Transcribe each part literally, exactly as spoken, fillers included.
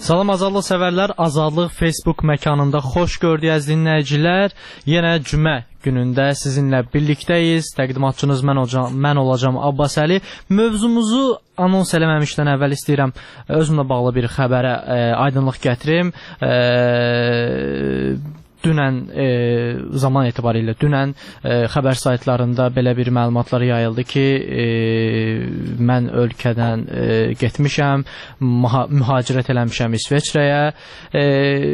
Salam azadlıq sevərlər, Azadlıq Facebook məkanında xoş gördük əziz dinləyicilər. Yenə cümə günündə sizinlə birlikdəyiz. Təqdimatçınız mən, olacam, mən olacam Abbas Əli. Mövzumuzu anons eləməmişdən əvvəl istəyirəm özümlə bağlı bir xəbərə e, aydınlıq gətirim. E, Dünən e, zaman etibarilə dünən e, xəbər saytlarında belə bir məlumatlar yayıldı ki, e, mən ölkədən e, getmişəm, mühacirət eləmişəm İsveçrəyə. E,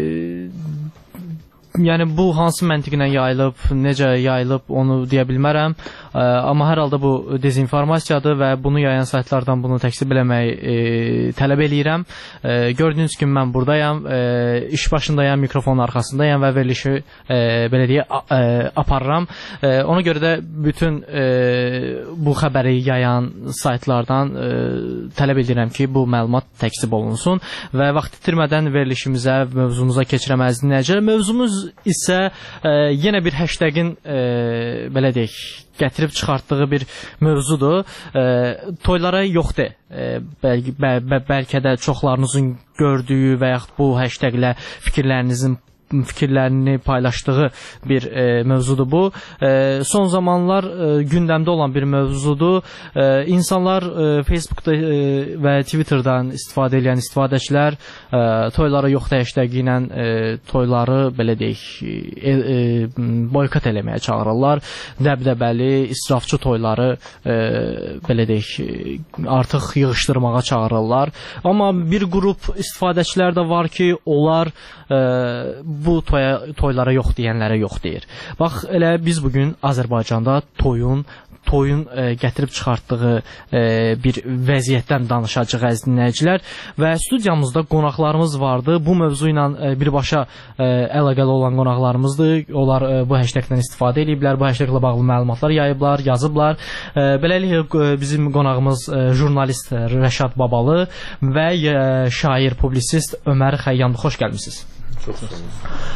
Yəni bu hansı məntiqlə yayılıb, necə yayılıb onu deyə bilmərəm. E, amma hər halda bu dezinformasiyadır və bunu yayan saytlardan bunu təksib eləməyi e, tələb eləyirəm. E, gördüyünüz kimi mən buradayam, e, iş başındayam, mikrofonun arxasındayam və verilişi e, belə deyə e, aparıram. E, ona görə də bütün e, bu xəbəri yayan saytlardan e, tələb edirəm ki, bu məlumat təksib olunsun və vaxt itirmədən verilişimizə, mövzumuza keçirəm əziz dinləyicilər. Mövzumuz isə e, yenə bir hashtagin e, belə deyək, gətirib çıxartdığı bir mövzudur. E, toylara yoxdur. E, bəl bəl bəlkə də çoxlarınızın gördüyü və yaxud bu hashtaglə fikirlərinizin fikirlərini paylaşdığı bir e, mövzudur bu. E, son zamanlar e, gündəmdə olan bir mövzudur. E, insanlar e, Facebookda e, və Twitterdan istifadə edən istifadəçilər e, toylara yoxdur hashtagi ilə e, toyları belə deyək e, e, boykot eləməyə çağırırlar. Dəbdəbəli, israfçı toyları e, belə deyək artıq yığışdırmağa çağırırlar. Amma bir qrup istifadəçilər də var ki, onlar e, bu toya, toylara yox deyənlərə yox deyir. Bax, elə biz bugün Azərbaycanda toyun toyun e, gətirib çıxartdığı e, bir vəziyyətdən danışacağıq əziz dinləyicilər və studiyamızda qonaqlarımız vardı. Bu mövzu ilə e, birbaşa e, əlaqəli olan qonaqlarımızdır. Onlar e, bu hashtagdən istifadə ediblər, bu hashtaglə bağlı məlumatlar yayıblar, yazıblar. E, beləliklə e, bizim qonağımız e, jurnalist Rəşad Babalı və e, şair, publisist Ömər Xəyyamlı. Xoş gəlmisiniz. Çox sağ olun.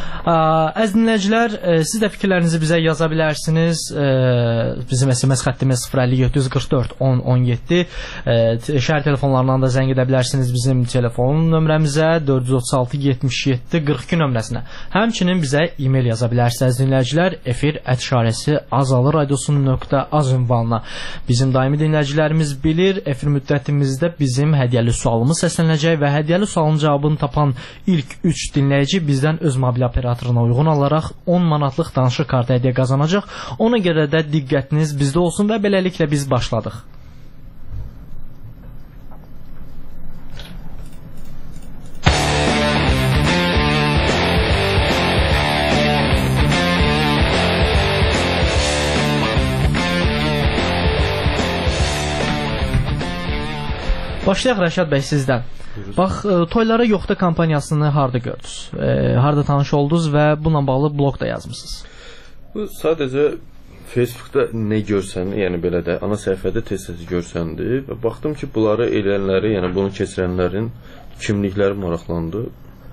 Əziz dinləyicilər, siz də fikirlərinizi bizə yaza bilərsiniz. Bizim S M S xəttimiz sıfır əlli yeddi yüz qırx dörd on on yeddi. Şəhər telefonlarından da zəng edə bilərsiniz bizim telefon nömrəmizə dörd yüz otuz altı yetmiş yeddi qırx iki nömrəsinə. Həmçinin bizə e-mail yaza bilərsiniz əziz dinləyicilər. Efir ət işarəsi azalı radiosu nöqtə az ünvanına. Bizim daimi dinləyicilərimiz bilir, efir müddətimizdə bizim hədiyyəli sualımız səslənəcək və hədiyyəli sualın cavabını tapan ilk üç dinləyici bizdən öz mobil operatoruna uyğun olaraq on manatlıq danışıq kartı hədiyyə qazanacaq. Ona görə də diqqətiniz bizdə olsun və beləliklə biz başladıq. Başlayaq Rəşad bəy sizdən. Bax, toylara yoxdur kampaniyasını harda gördünüz? E, harda tanış oldunuz və bununla bağlı blog da yazmışsınız? Bu sadəcə Facebookda nə görsən, yəni belə də ana səhifədə tez-tez görsəndi və baxdım ki, bunları eləyənləri, yəni bunu keçirənlərin kimlikləri maraqlandı.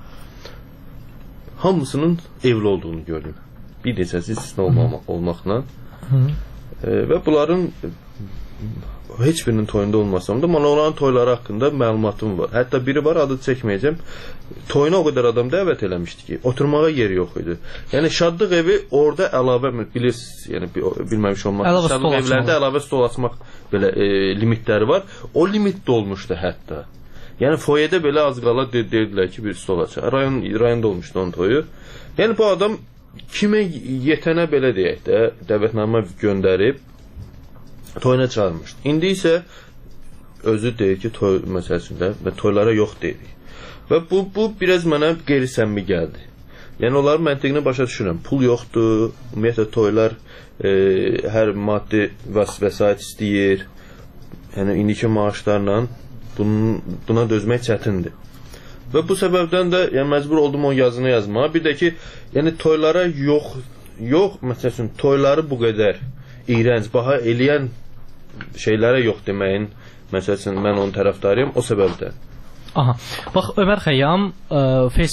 Hamısının evli olduğunu gördüm. Bir neçəsi istisna olmaqla. E, və bunların heç birinin toyunda olmasam da mən onların toyları haqqında məlumatım var. Hətta biri var, adı çəkməyəcəm. Toyuna o qədər adam dəvət eləmişdi ki, oturmağa yeri yox idi. Yəni şadlıq evi orada əlavə bilirsiniz, yəni bilməmiş olmaq. Şadlıq evlərdə əlavə stol açmaq belə e, limitləri var. O limit dolmuşdu hətta. Yəni foyedə belə az qala dedilər ki, bir stol açar. Rayon rayonda olmuşdu onun toyu. Yəni bu adam kimə yetənə belə deyək də dəvətnamə göndərib toyuna çağırmışdı. İndi isə özü deyir ki, toy məsələsində və toylara yox deyirik. Və bu, bu biraz mənə qeyri-səmimi gəldi. Yəni, onların məntiqini başa düşürəm. Pul yoxdur, ümumiyyətlə toylar e, hər maddi vəsait istəyir. Yəni, indiki maaşlarla bunun, buna dözmək çətindir. Və bu səbəbdən də yəni, məcbur oldum o yazını yazmağa. Bir də ki, yəni, toylara yox, yox, məsələn, toyları bu qədər iyrənc, baha eləyən şeylərə yox deməyin, məsələn, mən onun tərəfdarıyım, o səbəbdən. Aha. Bax, Ömər Xəyyam ə, Facebook ə,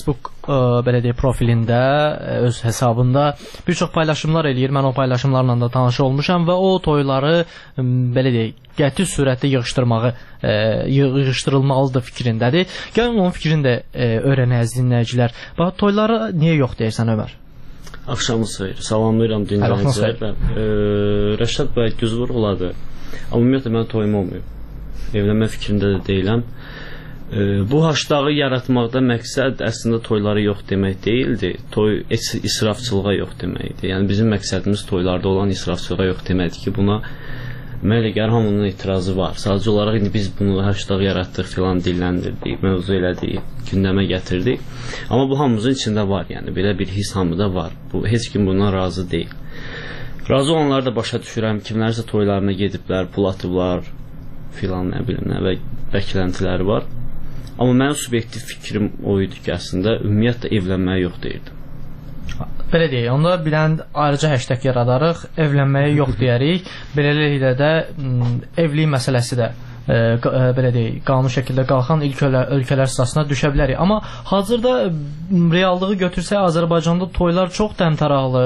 belə deyək, profilində, öz hesabında bir çox paylaşımlar eləyir. Mən o paylaşımlarla da tanış olmuşam və o toyları belə deyək, qəti sürətdə yığışdırmağı, e, yığışdırılmalıdır fikrindədir. Gəlin onun fikrini də e, öyrənək dinləyicilər. Bax, toylara niyə yox deyirsən Ömər? Axşamınız xeyir. Salamlayıram dinləyicilər. E, Rəşad bəy güzvur oladı. Amma ümumiyyətlə mən toyum olmuyor. Evlənmə fikrində də deyiləm. E, bu haşdağı yaratmaqda məqsəd əslində toyları yox demək deyildi. Toy israfçılığa yox deməkdir. Yəni bizim məqsədimiz toylarda olan israfçılığa yox deməkdir ki, buna mən elə gəlir hamının etirazı var. Sadəcə olaraq indi biz bunu haşdağı yaratdıq filan dilləndirdik, mövzu elədik, gündəmə gətirdik. Amma bu hamımızın içində var, yəni belə bir his hamıda var. Bu heç kim bundan razı deyil. Razı olanları da başa düşürəm. Kimlərsə toylarına gediblər, pul atıblar filan, nə bilim nə və bəkləntiləri var. Amma mənim subyektiv fikrim o idi ki, əslində ümumiyyətlə evlənməyə yox deyirdim. Belə deyək, onda bilən ayrıca hashtag yaradarıq, evlənməyə yox deyərik. Beləliklə də evlilik məsələsi də e, e, belə deyək, qanun şəkildə qalxan ilk ölkələr sırasına düşə bilərik. Amma hazırda reallığı götürsək, Azərbaycanda toylar çox təmtəraqlı,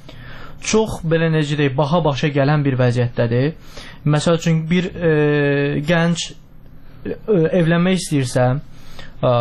çox belə necə deyək, baha başa gələn bir vəziyyətdədir. Məsəl üçün bir e, gənc e, evlənmək istəyirsə, e,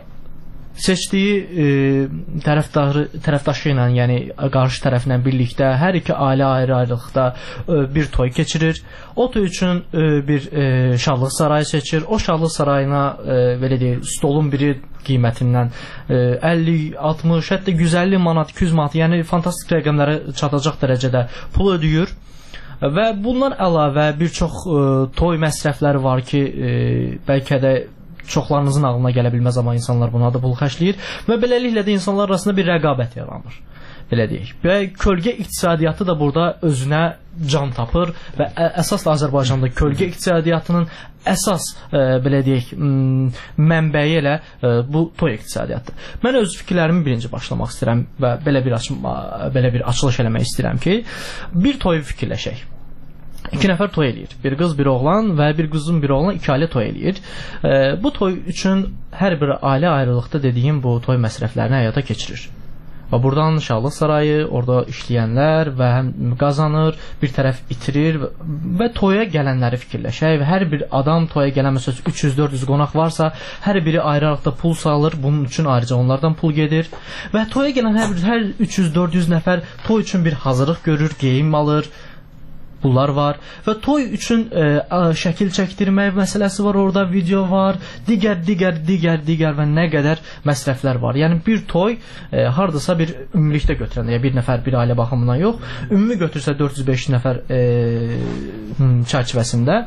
seçdiyi e, tərəfdarı, tərəfdaşı ilə, yəni qarşı tərəflə birlikdə hər iki ailə ayrı-ayrılıqda e, bir toy keçirir. O toy üçün e, bir e, şadlıq sarayı seçir. O şadlıq sarayına e, belə deyək, stolun biri qiymətindən e, əlli, altmış, hətta yüz əlli manat, iki yüz manat, yəni fantastik rəqəmlərə çatacaq dərəcədə pul ödəyir. Və bundan əlavə bir çox e, toy məsrəfləri var ki, e, bəlkə də çoxlarınızın ağlına gələ bilməz, amma insanlar buna da pul xərcləyir və beləliklə də insanlar arasında bir rəqabət yaranır. Belə deyək. Və kölgə iqtisadiyyatı da burada özünə can tapır və əsas da Azərbaycanda kölgə iqtisadiyyatının əsas e, belə deyək, mənbəyi elə e, bu toy iqtisadiyyatı. Mən öz fikirlərimi birinci başlamaq istəyirəm və belə bir açma, belə bir açılış eləmək istəyirəm ki, bir toyu fikirləşək. İki nəfər toy eləyir. Bir qız, bir oğlan və bir qızın bir oğlan iki ailə toy eləyir. E, bu toy üçün hər bir ailə ayrılıqda dediyim bu toy məsrəflərini həyata keçirir. Və buradan şadlıq sarayı, orada işləyənlər və həm qazanır, bir tərəf itirir və, və toya gələnləri fikirləşək və hər bir adam toya gələn məsəl üç yüz dörd yüz qonaq varsa, hər biri ayrı-ayrılıqda pul salır, bunun üçün ayrıca onlardan pul gedir və toya gələn hər, hər üç yüz dörd yüz nəfər toy üçün bir hazırlıq görür, geyim alır. Bunlar var və toy üçün e, şəkil çəkdirmək məsələsi var, orada video var, digər, digər, digər, digər və nə qədər məsrəflər var. Yəni bir toy e, hardasa bir ümumilikdə götürəndə, ya bir nəfər bir ailə baxımından yox, ümumi götürsə dörd yüz beş yüz nəfər e, çərçivəsində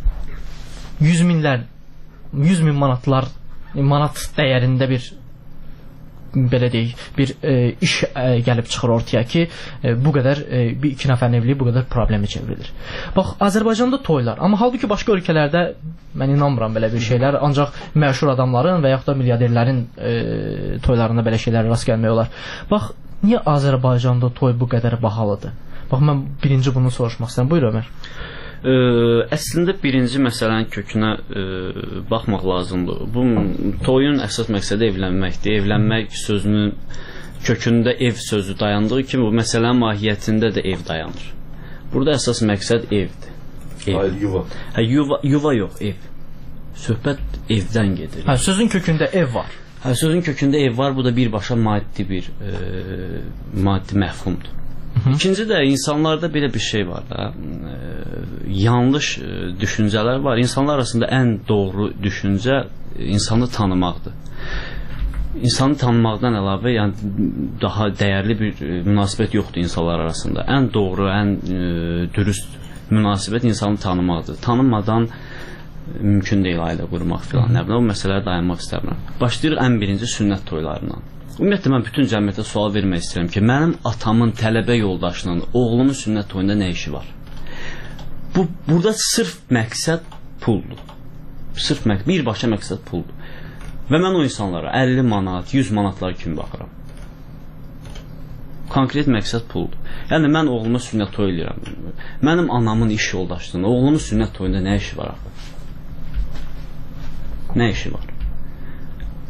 yüz minlər, yüz min manatlar, manat dəyərində bir belə deyək, bir e, iş e, gəlib çıxır ortaya ki, e, bu qədər e, bir iki nəfərin evliliyi bu qədər problemi çevrilir. Bax, Azərbaycanda toylar, amma halbuki başqa ölkələrdə mən inanmıram belə bir şeylər, ancaq məşhur adamların və yaxud da milyarderlərin e, toylarında belə şeylər rast gəlmək olar. Bax, niyə Azərbaycanda toy bu qədər bahalıdır? Bax, mən birinci bunu soruşmaq istəyirəm. Buyur Ömər. Ə, əslində birinci məsələnin kökünə ə, baxmaq lazımdır. Bu toyun əsas məqsədi evlənməkdir. Evlənmək sözünün kökündə ev sözü dayandığı kimi bu məsələnin mahiyyətində də ev dayanır. Burada əsas məqsəd evdir. Ev. Hayır, yuva. Hə, yuva, yuva yox, ev. Söhbət evdən gedir. Hə, sözün kökündə ev var. Hə, sözün kökündə ev var. Bu da birbaşa maddi bir ə, maddi məfhumdur. İkinci də insanlarda belə bir şey var da, e, yanlış e, düşüncələr var. İnsanlar arasında ən doğru düşüncə insanı tanımaqdır. İnsanı tanımaqdan əlavə, yəni daha dəyərli bir e, münasibət yoxdur insanlar arasında. Ən doğru, ən e, dürüst münasibət insanı tanımaqdır. Tanımadan e, mümkün deyil ailə qurmaq filan. Nə bilim, o məsələlərə dayanmaq istəmirəm. Başlayırıq ən birinci sünnət toylarından. Ümumiyyətlə mən bütün cəmiyyətə sual vermək istəyirəm ki, mənim atamın tələbə yoldaşının oğlumun sünnət toyunda nə işi var? Bu, burada sırf məqsəd puldur. Sırf məqsəd, birbaşa məqsəd puldur. Və mən o insanlara əlli manat, yüz manatlar kimi baxıram. Konkret məqsəd puldur. Yəni mən oğluma sünnət toy eləyirəm. Mənim anamın iş yoldaşlığının oğlumun sünnət toyunda nə işi var axı? Nə işi var?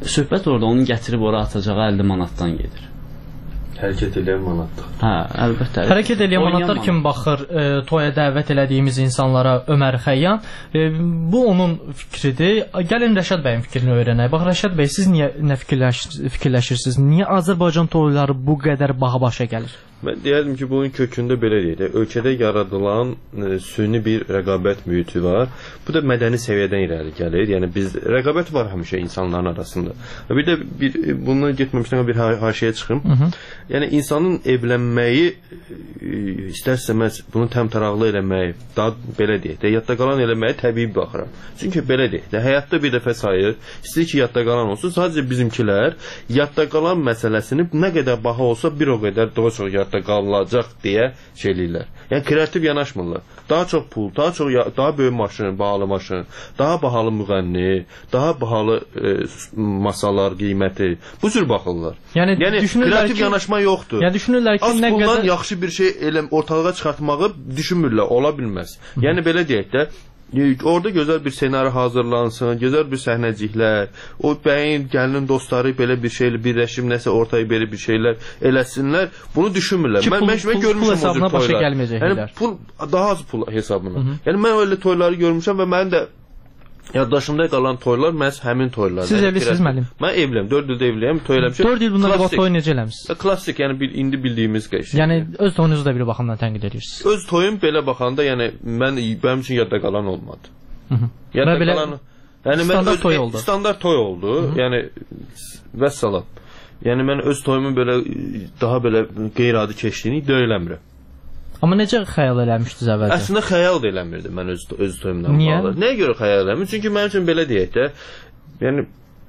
söhbət orada onu gətirib ora atacağı əlli manatdan gedir. Hərəkət edən manatlar. Hə, əlbəttə. Hərəkət edən manatlar kim baxır e, toya dəvət elədiyimiz insanlara Ömər Xəyyam. E, bu onun fikridir. Gəlin Rəşad bəyin fikrini öyrənək. Bax Rəşad bəy, siz niyə nə fikirləş fikirləşirsiniz? Niyə Azərbaycan toyları bu qədər baha başa gəlir? Mən deyərdim ki, bunun kökündə belə deyək. Ölkədə yaradılan e, süni bir rəqabət mühiti var. Bu da mədəni səviyyədən irəli gəlir. Yəni biz rəqabət var həmişə insanların arasında. Bir də bir bundan getməmişdən bir haşiyə çıxım. Hı -hı. Yəni insanın evlənməyi e, istər-istəməz bunu təmtəraqlı eləməyi, daha belə deyək də, yadda qalan eləməyi təbii baxıram. Çünki belə deyək də, həyatda bir dəfə sayır, istəyir ki, yadda qalan olsun. Sadəcə bizimkilər yadda qalan məsələsini nə qədər baha olsa bir o qədər daha çox yadda qalacaq deyə şey eləyirlər. Yəni kreativ yanaşmırlar. Daha çox pul, daha çox daha böyük maşın, bahalı maşın, daha bahalı müğənni, daha bahalı e, masalar qiyməti. Bu cür baxırlar. Yəni, yəni kreativ ki, yanaşma yoxdur. Yəni düşünürlər ki, az nə puldan qədər yaxşı bir şey elə ortalığa çıxartmağı düşünmürlər, ola bilməz. Hı. Yəni belə deyək də, orada gözəl bir senari hazırlansın, gözəl bir səhnəciklər, o bəyin, gəlinin dostları belə bir şeylə birləşib nəsə ortaya belə bir şeylər eləsinlər. Bunu düşünmürlər. Ki, mən pul, mən pul, görmüşəm pul hesabına başa gəlməyəcəklər. Yəni pul daha az pul hesabına. Hı -hı. Yəni mən öyle toyları görmüşəm və mənim də yaddaşımda qalan toylar məhz həmin toylar. Siz evlisiniz müəllim? Mən evliyəm, dörd ildə evliyəm, toy eləmişəm. dörd il bundan qabaq toy necə eləmisiniz? Klassik, yəni bir indi bildiyimiz qəşəng. Yəni öz toyunuzu da bir baxımdan tənqid edirsiniz. Öz toyum belə baxanda, yəni mən mənim üçün yadda qalan olmadı. Hı -hı. Yadda belə qalan, yəni standart öz, toy oldu. Standart toy oldu. Hı -hı. Yəni vəssalam. Yəni mən öz toyumun belə daha belə qeyri-adi keçdiyini iddia eləmirəm. Amma necə xəyal eləmişdiniz əvvəlcə? Əslində xəyal da eləmirdim mən öz öz toyumdan bağlı. Nəyə görə xəyal eləmirdim? Çünki mənim üçün belə deyək də, yəni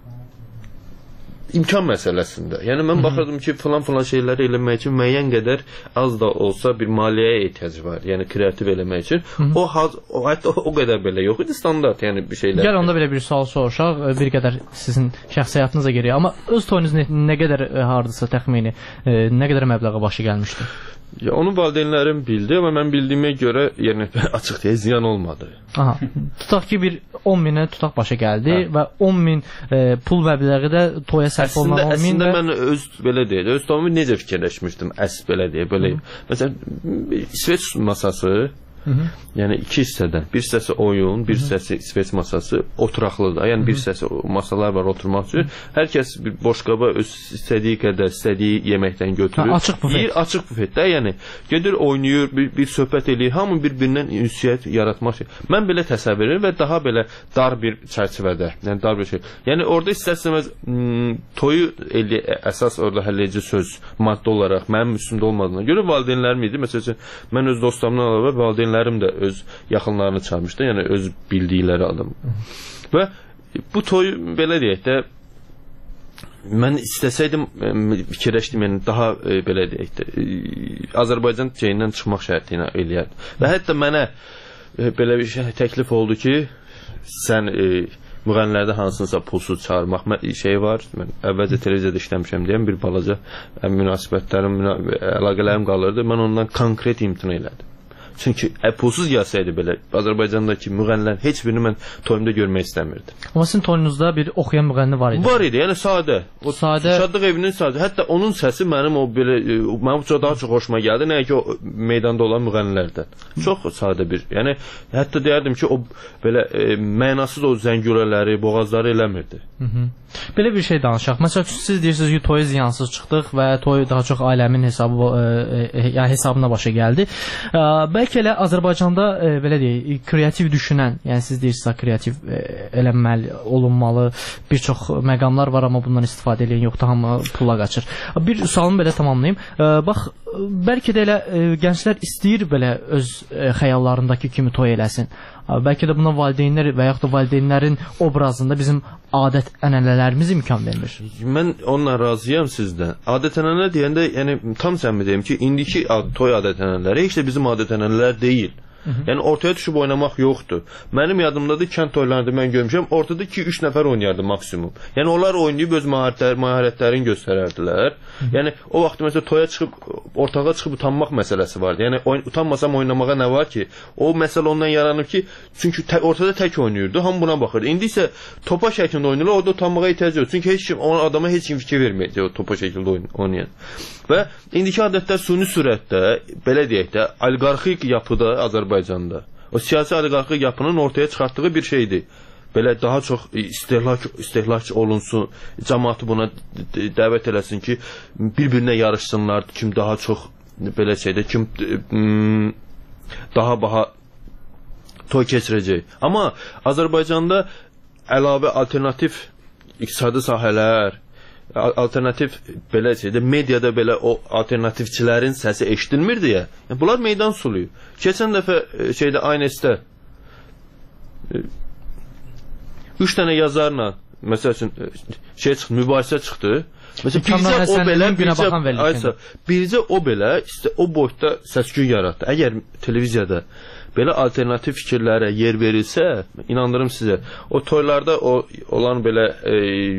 imkan məsələsində. Yəni mən baxırdım ki, falan-falan şeyləri eləmək üçün müəyyən qədər az da olsa bir maliyyəyə ehtiyac var. Yəni kreativ eləmək üçün. Hı -hı. O, haz, o hətta o qədər belə yox idi, standart yəni bir şeylər. Gəl onda belə bir sual soruşaq, bir qədər sizin şəxsi həyatınıza giriyor. Amma öz toyunuz nə, nə qədər hardısa təxmini, nə qədər məbləğə başı gəlmişdi? Ya onu valideynlərim bildi, amma mən bildiyimə görə, yəni açıq deyə ziyan olmadı. Aha. Tutaq ki, bir on minə tutaq başa gəldi hə. Və on min e, pul məbləği də toya sərf olunan on min də... Əslində və... mən öz belə deyil, öz toyumu necə fikirləşmişdim, əs belə deyə, belə. Hı. Məsələn, İsveç masası, Hı -hı. Yəni iki hissədən. Bir hissəsi oyun, bir hissəsi İsveç masası oturaqlıdır. Yəni bir hissəsi masalar var oturmaq üçün. Hər kəs bir boş qaba öz istədiyi qədər, istədiyi yeməkdən götürür. Ha, açıq bufet. Bir açıq bufetdə, yəni gedir, oynayır, bir, bir söhbət eləyir, hamı bir-birindən ünsiyyət yaratmaq şey. Mən belə təsəvvür edirəm və daha belə dar bir çərçivədə, yəni dar bir şey. Yəni orada istərsəməz toyu eli, əsas orada həlledici söz maddə olaraq mənim üstümdə olmadığına görə valideynlərim idi. Məsələn, mən öz dostlarımdan əlavə valideyn Valideynlərim də öz yaxınlarını çağırmışdı, yəni öz bildikləri adam. Və bu toy belə deyək də, mən istəsəydim, fikirləşdim, yəni daha e, belə deyək də, e, Azərbaycan şeyindən çıxmaq şərti ilə eləyərdim. Və hətta mənə e, belə bir şey təklif oldu ki, sən e, müğənnilərdə hansınsa pulsuz çağırmaq şey var. Mən əvvəlcə televiziyada işləmişəm deyəm, bir balaca münasibətlərim, əlaqələrim qalırdı. Mən ondan konkret imtina elədim. Çünki pulsuz gəlsəydi belə Azərbaycandakı müğənnilər heç birini mən toyumda görmək istəmirdim. Amma sizin toyunuzda bir oxuyan müğənni var idi. Var idi, yəni sadə. O sadə. Şadlıq evinin sadə. Hətta onun səsi mənim o belə mənim çox daha çox xoşuma gəldi, nəyə ki o meydanda olan müğənnilərdən. Çox sadə bir. Yəni hətta deyərdim ki, o belə e, mənasız o zəngürələri, boğazları eləmirdi. Hı -hı. Belə bir şey danışaq. Məsələn, siz deyirsiniz ki, toya ziyansız çıxdıq və toy daha çox ailəmin hesabı e, e, yəni hesabına başa gəldi. E, bəlkə elə Azərbaycanda e, belə deyək, kreativ düşünən, yəni siz deyirsiniz kreativ e, eləməli, olunmalı bir çox məqamlar var, amma bundan istifadə edən yoxdur, hamı pula qaçır. Bir sualımı belə tamamlayım. E, bax, bəlkə də elə e, gənclər istəyir belə öz e, xəyallarındakı kimi toy eləsin. Bəlkə də buna valideynlər və yaxud da valideynlərin obrazında bizim adət-ənənələrimiz imkan vermir. Mən onunla razıyam sizdən. Adət-ənənələr deyəndə, yəni tam səmimi deyim ki, indiki toy adət-ənənələri heç də bizim adət-ənənələr deyil. Hı -hı. Yəni ortaya düşüb oynamaq yoxdur. Mənim yadımdadır, kənd toylarında mən görmüşəm, ortada iki üç nəfər oynayardı maksimum. Yəni onlar oynayıb öz maharətlər, maharətlərini göstərərdilər. Hı -hı. Yəni o vaxt məsələn toya çıxıb ortağa çıxıb utanmaq məsələsi vardı. Yəni oyn utanmasam oynamağa nə var ki? O məsələ ondan yaranıb ki, çünki tə ortada tək oynayırdı, hamı buna baxırdı. İndi isə topa şəklində oynayırlar, orada utanmağa ehtiyac yox. Çünki heç kim o adama heç kim fikir verməyəcək o topa şəkildə oynayan. Və indiki adətlər süni sürətdə, belə deyək də, oliqarxik yapıda Azərbaycanda, o siyasi oliqarxik yapının ortaya çıxartdığı bir şeydir. Belə daha çox istehlak istehlak olunsun, cəmaatı buna dəvət eləsin ki, bir-birinə yarışsınlar, kim daha çox belə şeydə, kim daha baha toy keçirəcək. Amma Azərbaycanda əlavə alternativ iqtisadi sahələr, alternativ belə şeydə, mediada belə o alternativçilərin səsi eşidilmir deyə. Yəni, bunlar meydan suluyur. Keçən dəfə şeydə A N S-də üç dənə yazarla, məsəl üçün, şey çıxdı, mübahisə çıxdı. Məsələn, bircə o belə, bircə, aysa, bircə o belə, işte, o boyda səs-küy yaratdı. Əgər televiziyada belə alternativ fikirlərə yer verilsə, inandırım sizə, o toylarda o, olan belə e,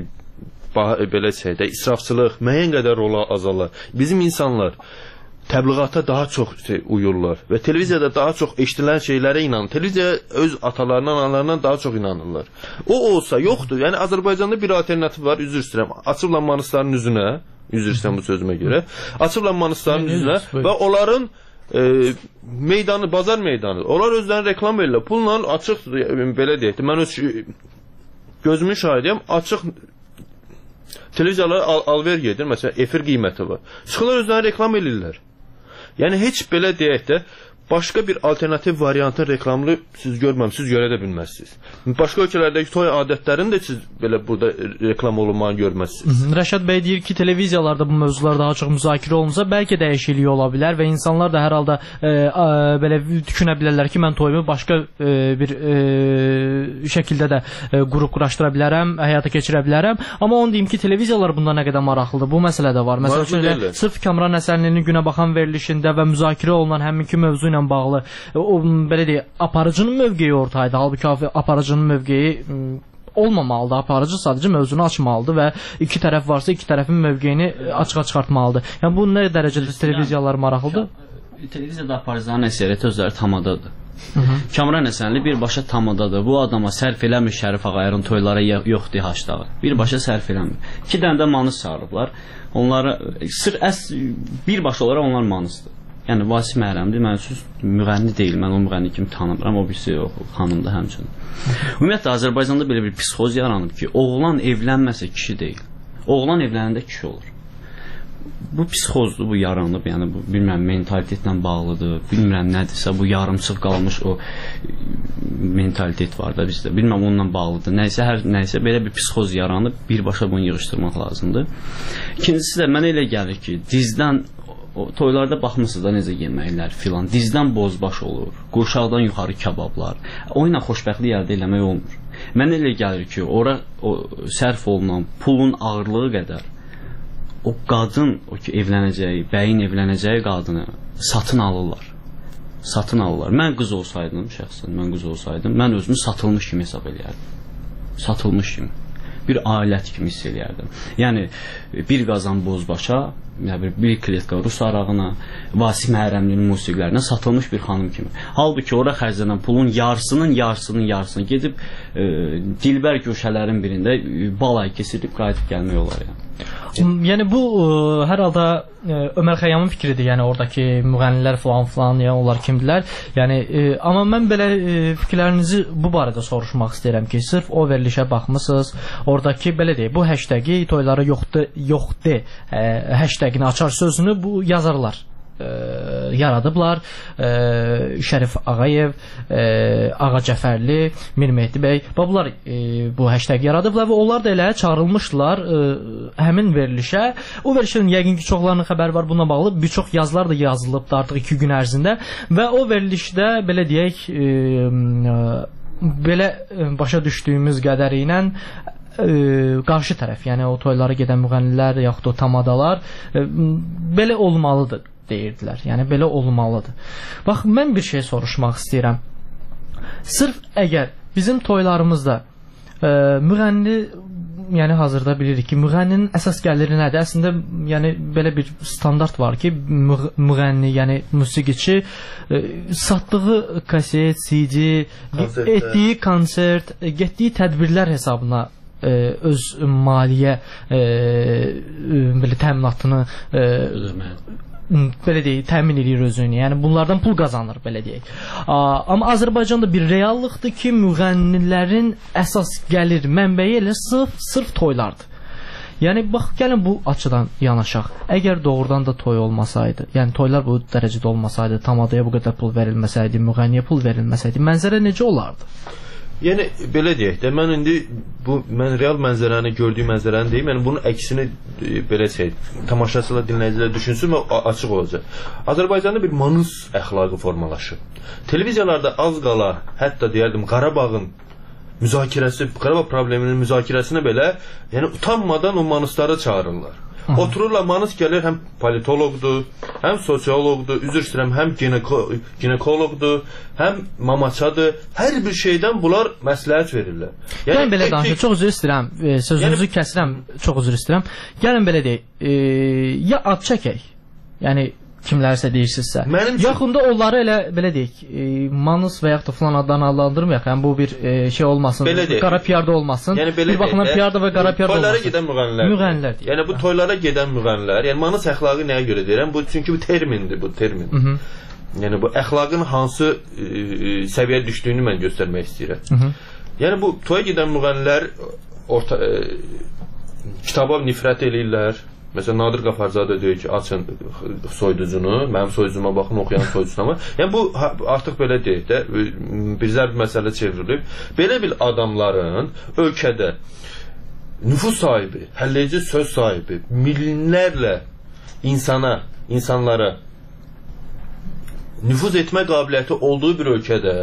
bah, belə şeydə, israfçılıq, müəyyən qədər rola azalar. Bizim insanlar təbliğata daha çox şey, uyurlar və televiziyada daha çox eşidilən şeylərə inanır. Televiziya öz atalarından, analarından daha çox inanırlar. O olsa yoxdur. Yəni Azərbaycanda bir alternativ var, üzr istəyirəm. Açıblar manistların üzünə, üzr istəyirəm bu sözümə görə. Açıblar manistların üzünə və onların e, meydanı, bazar meydanı. Onlar özlərini reklam verirlər. Pulla açıq, belə deyək də, mən öz gözümün şahidiyəm, açıq televiziyalara al alver gedir, məsələn, efir qiyməti var. Çıxırlar özlərini reklam edirlər. Yəni heç belə deyək də başqa bir alternativ variantın reklamını siz görməmsiniz, görə də bilməzsiniz. Başqa ölkələrdəki toy adətlərini də siz belə burada reklam olunmağını görməzsiniz. Rəşad bəy deyir ki, televiziyalarda bu mövzular daha çox müzakirə olunsa, bəlkə dəyişiklik ola bilər və insanlar da hər halda e, e, belə düşünə bilərlər ki, mən toyumu başqa e, bir e, şəkildə də e, qrup quraşdıra bilərəm, həyata keçirə bilərəm. Amma onu deyim ki, televiziyalar bunda nə qədər maraqlıdır, bu məsələ də var. Məsələn, sırf Kamran Həsənlinin Günə Baxan verilişində və müzakirə olunan həminki mövzu ilə bağlı o belə deyək, aparıcının mövqeyi ortaydı. Halbuki aparıcının mövqeyi olmamalıdır. Aparıcı sadəcə mövzunu açmalıdır və iki tərəf varsa iki tərəfin mövqeyini açığa çıxartmalıdır. Yəni bu nə dərəcədə televiziyalar maraqlıdır? Televiziyada aparıcıların əksəriyyəti özləri tamadadır. Kamran Həsənli birbaşa tamadadır. Bu adama sərf eləmir Şərif Ağayarın toylara yox deyə haşdağı. Birbaşa sərf eləmir. İki dənə də manız çağırıblar. Onlara sırf əs birbaşa olaraq onlar manızdır. Yəni Vasif Məhrəmli mən siz müğənni deyil, mən o müğənni kimi tanımıram, o birisi o xanımdır həmçinin. Ümumiyyətlə Azərbaycanda belə bir psixoz yaranıb ki, oğlan evlənməsə kişi deyil. Oğlan evlənəndə kişi olur. Bu psixozdur, bu yaranıb, yəni bu bilmirəm mentalitetlə bağlıdır, bilmirəm nədirsə, bu yarımçıq qalmış o mentalitet var da bizdə. Bilmirəm onunla bağlıdır. Nəysə hər nəysə belə bir psixoz yaranıb, birbaşa bunu yığışdırmaq lazımdır. İkincisi də mənə elə gəlir ki, dizdən o toylarda baxmısınız da necə yeməklər filan, dizdən bozbaş olur, qurşaqdan yuxarı kabablar. O ilə xoşbəxtlik əldə eləmək olmur. Mən elə gəlir ki, ora o sərf olunan pulun ağırlığı qədər o qadın, o ki evlənəcəyi, bəyin evlənəcəyi qadını satın alırlar. Satın alırlar. Mən qız olsaydım, şəxsən mən qız olsaydım, mən özümü satılmış kimi hesab eləyərdim. Satılmış kimi. Bir alət kimi hiss eləyərdim. Yəni bir qazan bozbaşa, yəni bir kletka rus arağına, Vasif Məhrəmlinin musiqilərinə satılmış bir xanım kimi. Halbuki ora xərclənən pulun yarısının yarısının yarısını gedib e, dilbər köşələrin birində balay keçirib qayıdıb gəlmək olar yəni. Yəni bu ə, hər halda ə, Ömər Xəyyamın fikridir. Yəni oradakı müğənnilər falan falan, yəni onlar kimdilər? Yəni ə, amma mən belə ə, fikirlərinizi bu barədə soruşmaq istəyirəm ki, sırf o verilişə baxmısınız, oradakı belə deyək, bu hashtagi toylara yoxdur, yoxdur. Hashtagini açar sözünü bu yazarlar e, yaradıblar. E, Şərif Ağayev, e, Ağa Cəfərli, Mir Mehdi bəy, bunlar e, bu hashtag yaradıblar və onlar da elə çağırılmışlar e, həmin verilişə. O verilişin yəqin ki çoxlarının xəbəri var bununla bağlı. Bir çox yazılar da yazılıbdı artıq iki gün ərzində və o verilişdə belə deyək e, e, belə başa düşdüyümüz qədəri ilə Ə, qarşı tərəf, yəni o toylara gedən müğənnilər yaxud o tamadalar ə, belə olmalıdır deyirdilər. Yəni belə olmalıdır. Bax, mən bir şey soruşmaq istəyirəm. Sırf əgər bizim toylarımızda ə, müğənni yəni hazırda bilirik ki, müğənninin əsas gəliri nədir? Əslində yəni belə bir standart var ki, müğənni, yəni musiqiçi e, satdığı kaset, C D, Konsertlər. etdiyi konsert, getdiyi tədbirlər hesabına e, öz maliyyə e, belə təminatını e, belə deyək, təmin edir özünü. Yəni bunlardan pul qazanır, belə deyək. Amma Azərbaycanda bir reallıqdır ki, müğənnilərin əsas gəlir mənbəyi elə sırf, sırf toylardır. Yəni bax, gəlin bu açıdan yanaşaq. Əgər doğrudan da toy olmasaydı, yəni toylar bu dərəcədə olmasaydı, tamadaya bu qədər pul verilməsəydi, müğənniyə pul verilməsəydi, mənzərə necə olardı? Yəni belə deyək də, mən indi bu mən real mənzərəni, gördüyüm mənzərəni deyim, yəni bunun əksini e, belə şey, tamaşaçılar, dinləyicilər düşünsün və açıq olacaq. Azərbaycanda bir manus əxlaqı formalaşır. Televiziyalarda az qala, hətta deyərdim, Qarabağın müzakirəsi, Qarabağ probleminin müzakirəsinə belə, yəni utanmadan o manusları çağırırlar. Hı. Otururlar, manus gəlir, həm politologdur, həm sosiologdur, üzr istəyirəm, həm gineko ginekoloqdur, həm mamaçadır. Hər bir şeydən bunlar məsləhət verirlər. Yəni, gəlin belə danışım, çox üzr istəyirəm, e, sözünüzü yəni, kəsirəm, çox üzr istəyirəm. Gəlin belə deyək, e, ya ad çəkək, yəni kimlərsə deyirsinizsə. Yaxında onları elə belə deyək, e, manus və yaxud da filan addan adlandırmayaq. Yəni bu bir e, şey olmasın, qara piyarda olmasın. Yəni, bir baxımdan piyarda və qara piyarda olmasın. Toylara gedən müğənnilər. Müğənnilər. Yəni bu toylara gedən müğənnilər, yəni manus əxlaqı nəyə görə deyirəm? Bu çünki bu termindir, bu termin. Hı -hı. Yəni bu əxlaqın hansı e, səviyyəyə düşdüyünü mən göstərmək istəyirəm. Hı -hı. Yəni bu toya gedən müğənnilər orta e, kitaba nifrət eləyirlər. Məsələn, Nadir Qafarzadə deyir ki, açın soyuducunu, mənim soyuducuma baxın, oxuyan soyuducuna. Yəni, bu artıq belə deyək də, bir zərb məsələ çevrilib. Belə bir adamların ölkədə nüfus sahibi, həlləyici söz sahibi, minlərlə insana, insanlara nüfuz etmə qabiliyyəti olduğu bir ölkədə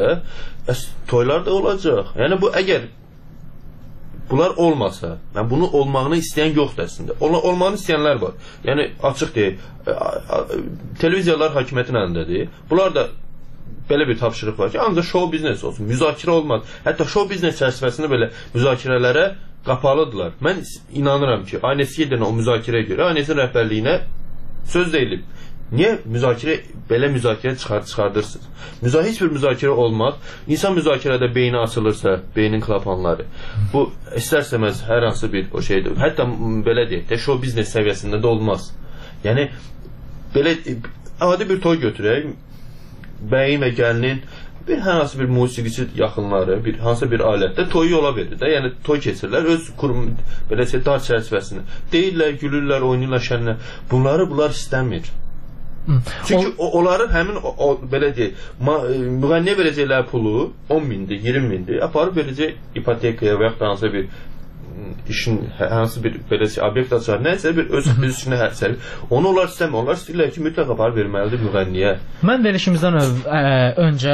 toylar da olacaq. Yəni, bu əgər bunlar olmasa, yəni bunu olmağını istəyən yoxdur əslində. Ol olmağını istəyənlər var. Yəni açıq deyək, televiziyalar hakimiyyətin əlindədir. Bunlar da belə bir tapşırıq var ki, ancaq show biznes olsun, müzakirə olmaz. Hətta show biznes çərçivəsində belə müzakirələrə qapalıdırlar. Mən inanıram ki, A N S gedən o müzakirəyə görə A N S-in rəhbərliyinə söz deyilib. Niyə müzakirə, belə müzakirə çıxar çıxardırsınız? Müzakirə, heç bir müzakirə olmaz. İnsan müzakirədə beyni açılırsa, beynin klapanları, bu istər-istəməz hər hansı bir o şeydir. Hətta belə deyək də, show biznes səviyyəsində də olmaz. Yəni, belə adi bir toy götürək, bəyin və gəlinin bir hər hansı bir musiqiçi yaxınları, bir hansı bir alətdə toyu yola verir də, yəni toy keçirlər öz kurum, belə şey, dar çərçivəsində. Deyirlər, gülürlər, oynayırlar, şənlər. Bunları bunlar istəmir. Çünki o, onların həmin o, o, belə deyək, müğənniyə verəcəklər pulu on mindir, iyirmi mindir, aparıb verəcək ipotekaya və yaxud da hansı bir işin, hansı bir belə şey, obyekt açar, nəysə bir öz, öz işinə hərsəlir. Onu onlar istəmir, onlar istəyirlər ki, mütləq aparıb verməlidir müğənniyə. Mən verilişimizdən öncə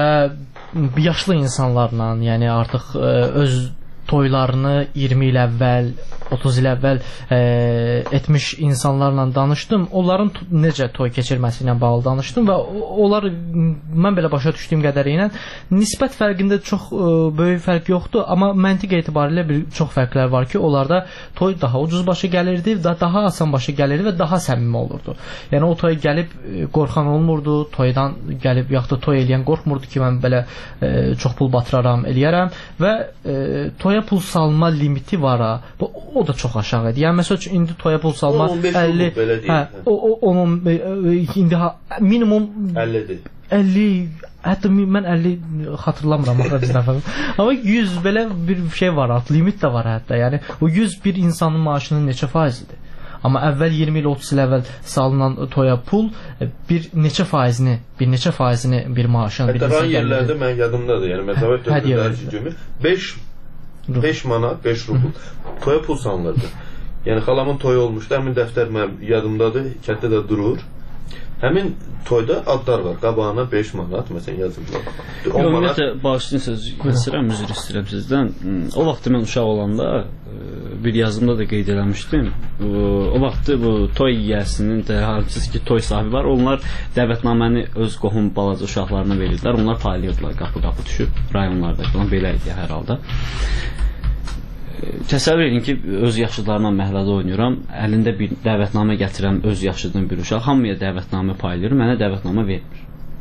yaşlı insanlarla, yəni artıq öz toylarını iyirmi il əvvəl, otuz il əvvəl e, etmiş insanlarla danışdım. Onların necə toy keçirməsi ilə bağlı danışdım və onlar, mən belə başa düşdüyüm qədərilə, nisbət fərqində çox e, böyük fərq yoxdur, amma məntiq etibarilə bir çox fərqlər var ki, onlarda toy daha ucuz başa gəlirdi, daha asan başa gəlirdi və daha səmimi olurdu. Yəni o toya gəlib qorxan olmurdu, toydan gəlib yaxud da toy eləyən qorxmurdu ki, mən belə e, çox pul batıraram, eləyərəm və e, toya pul salma limiti var ha. Bu, o da çox aşağı idi. Yəni məsəl üçün indi toya pul salma əlli, hə, o onun indi ha, minimum əllidir. əlli, hətta mən əlli xatırlamıram axı bizdən. Amma yüz belə bir şey var, at limit də var hətta. Yəni o yüz bir insanın maaşının neçə faizidir? Amma əvvəl iyirmi il, otuz il əvvəl salınan toya pul bir neçə faizini, bir neçə faizini bir maaşın bir hətta yerlərdə mən yadımdadır. Yəni məsəl üçün beş beş manat, beş rubl toya pul salınırdı. Yəni xalamın toyu olmuşdu, həmin dəftər mənim yadımdadır, kənddə də durur. Həmin toyda adlar var. Qabağına beş manat məsələn yazılır. Ümumiyyətlə bağışlayın söz keçirəm, üzr istəyirəm sizdən. O vaxt mən uşaq olanda bir yazımda da qeyd eləmişdim. O vaxt bu toy yiyəsinin də hansız ki toy sahibi var. Onlar dəvətnaməni öz qohum balaca uşaqlarına verirdilər. Onlar paylayırdılar qapı-qapı düşüb rayonlarda falan, belə idi hər halda. Təsəvvür edin ki, öz yaşıdlarımla məhəllədə oynayıram, əlində bir dəvətnamə gətirəm, öz yaşıdığım bir uşaq, hamıya dəvətnamə paylayır, mənə dəvətnamə vermir.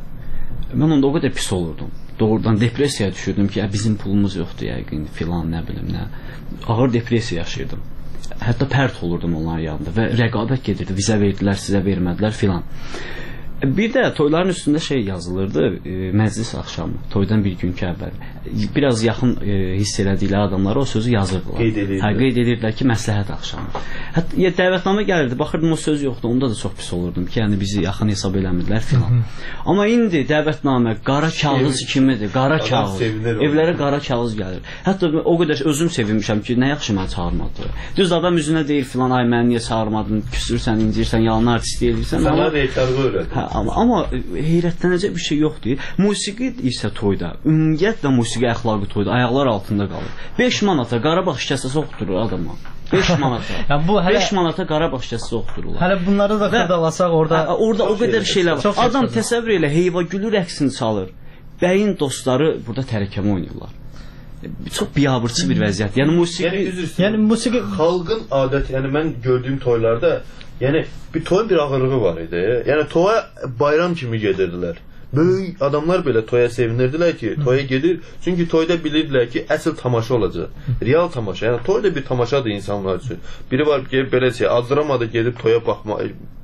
Mən onda o qədər pis olurdum. Doğrudan depressiyaya düşürdüm ki, bizim pulumuz yoxdur yəqin, filan, nə bilim, nə. Ağır depressiya yaşayırdım. Hətta pərt olurdum onların yanında və rəqabət gedirdi, vizə verdilər, sizə vermədilər, filan. Bir də toyların üstündə şey yazılırdı, e, məclis axşamı, toydan bir günkü əvvəl. Biraz yaxın e, hiss elədikləri adamlara o sözü yazırdılar. Qeyd edirdilər. Hə, qeyd edirdilər ki, məsləhət axşamı. Hətta ya, dəvətnamə gəlirdi, baxırdım o söz yoxdur, onda da çox pis olurdum ki, yəni bizi yaxın hesab eləmirdilər filan. Amma indi dəvətnamə qara kağız kimidir, qara kağız. Evlərə qara kağız gəlir. Hətta o qədər özüm sevinmişəm ki, nə yaxşı məni çağırmadı. Düz adam üzünə deyir filan, ay məni niyə çağırmadın, küsürsən, incirsən, yalan artist eləyirsən. Sənə reytarğı öyrədir. Amma, amma heyrətlənəcək bir şey yoxdur. Musiqi isə toyda, ümumiyyətlə musiqi əxlaqı toyda ayaqlar altında qalır. beş manata Qarabağ şikəsəsi oxuturur adama. beş manata. Yəni bu hələ beş manata Qarabağ şikəsəsi oxutururlar. Hələ bunları da xırdalasaq orada hə, orada o qədər şeylər var. Adam təsəvvür elə Heyvagülü rəqsini çalır. Bəyin dostları burada tərəkəmə oynayırlar. Çox biabırçı bir vəziyyət. Yəni musiqi, yəni, üzr, yəni musiqi xalqın adəti, yəni mən gördüyüm toylarda yəni bir toyun bir ağırlığı var idi. Yəni toya bayram kimi gedirdilər. Böyük adamlar belə toya sevinirdilər ki, toya gedir. Çünki toyda bilirdilər ki, əsl tamaşa olacaq. Real tamaşa. Yəni toy da bir tamaşadır insanlar üçün. Biri var ki, belə şey, azdıramadı gedib toya baxmaq,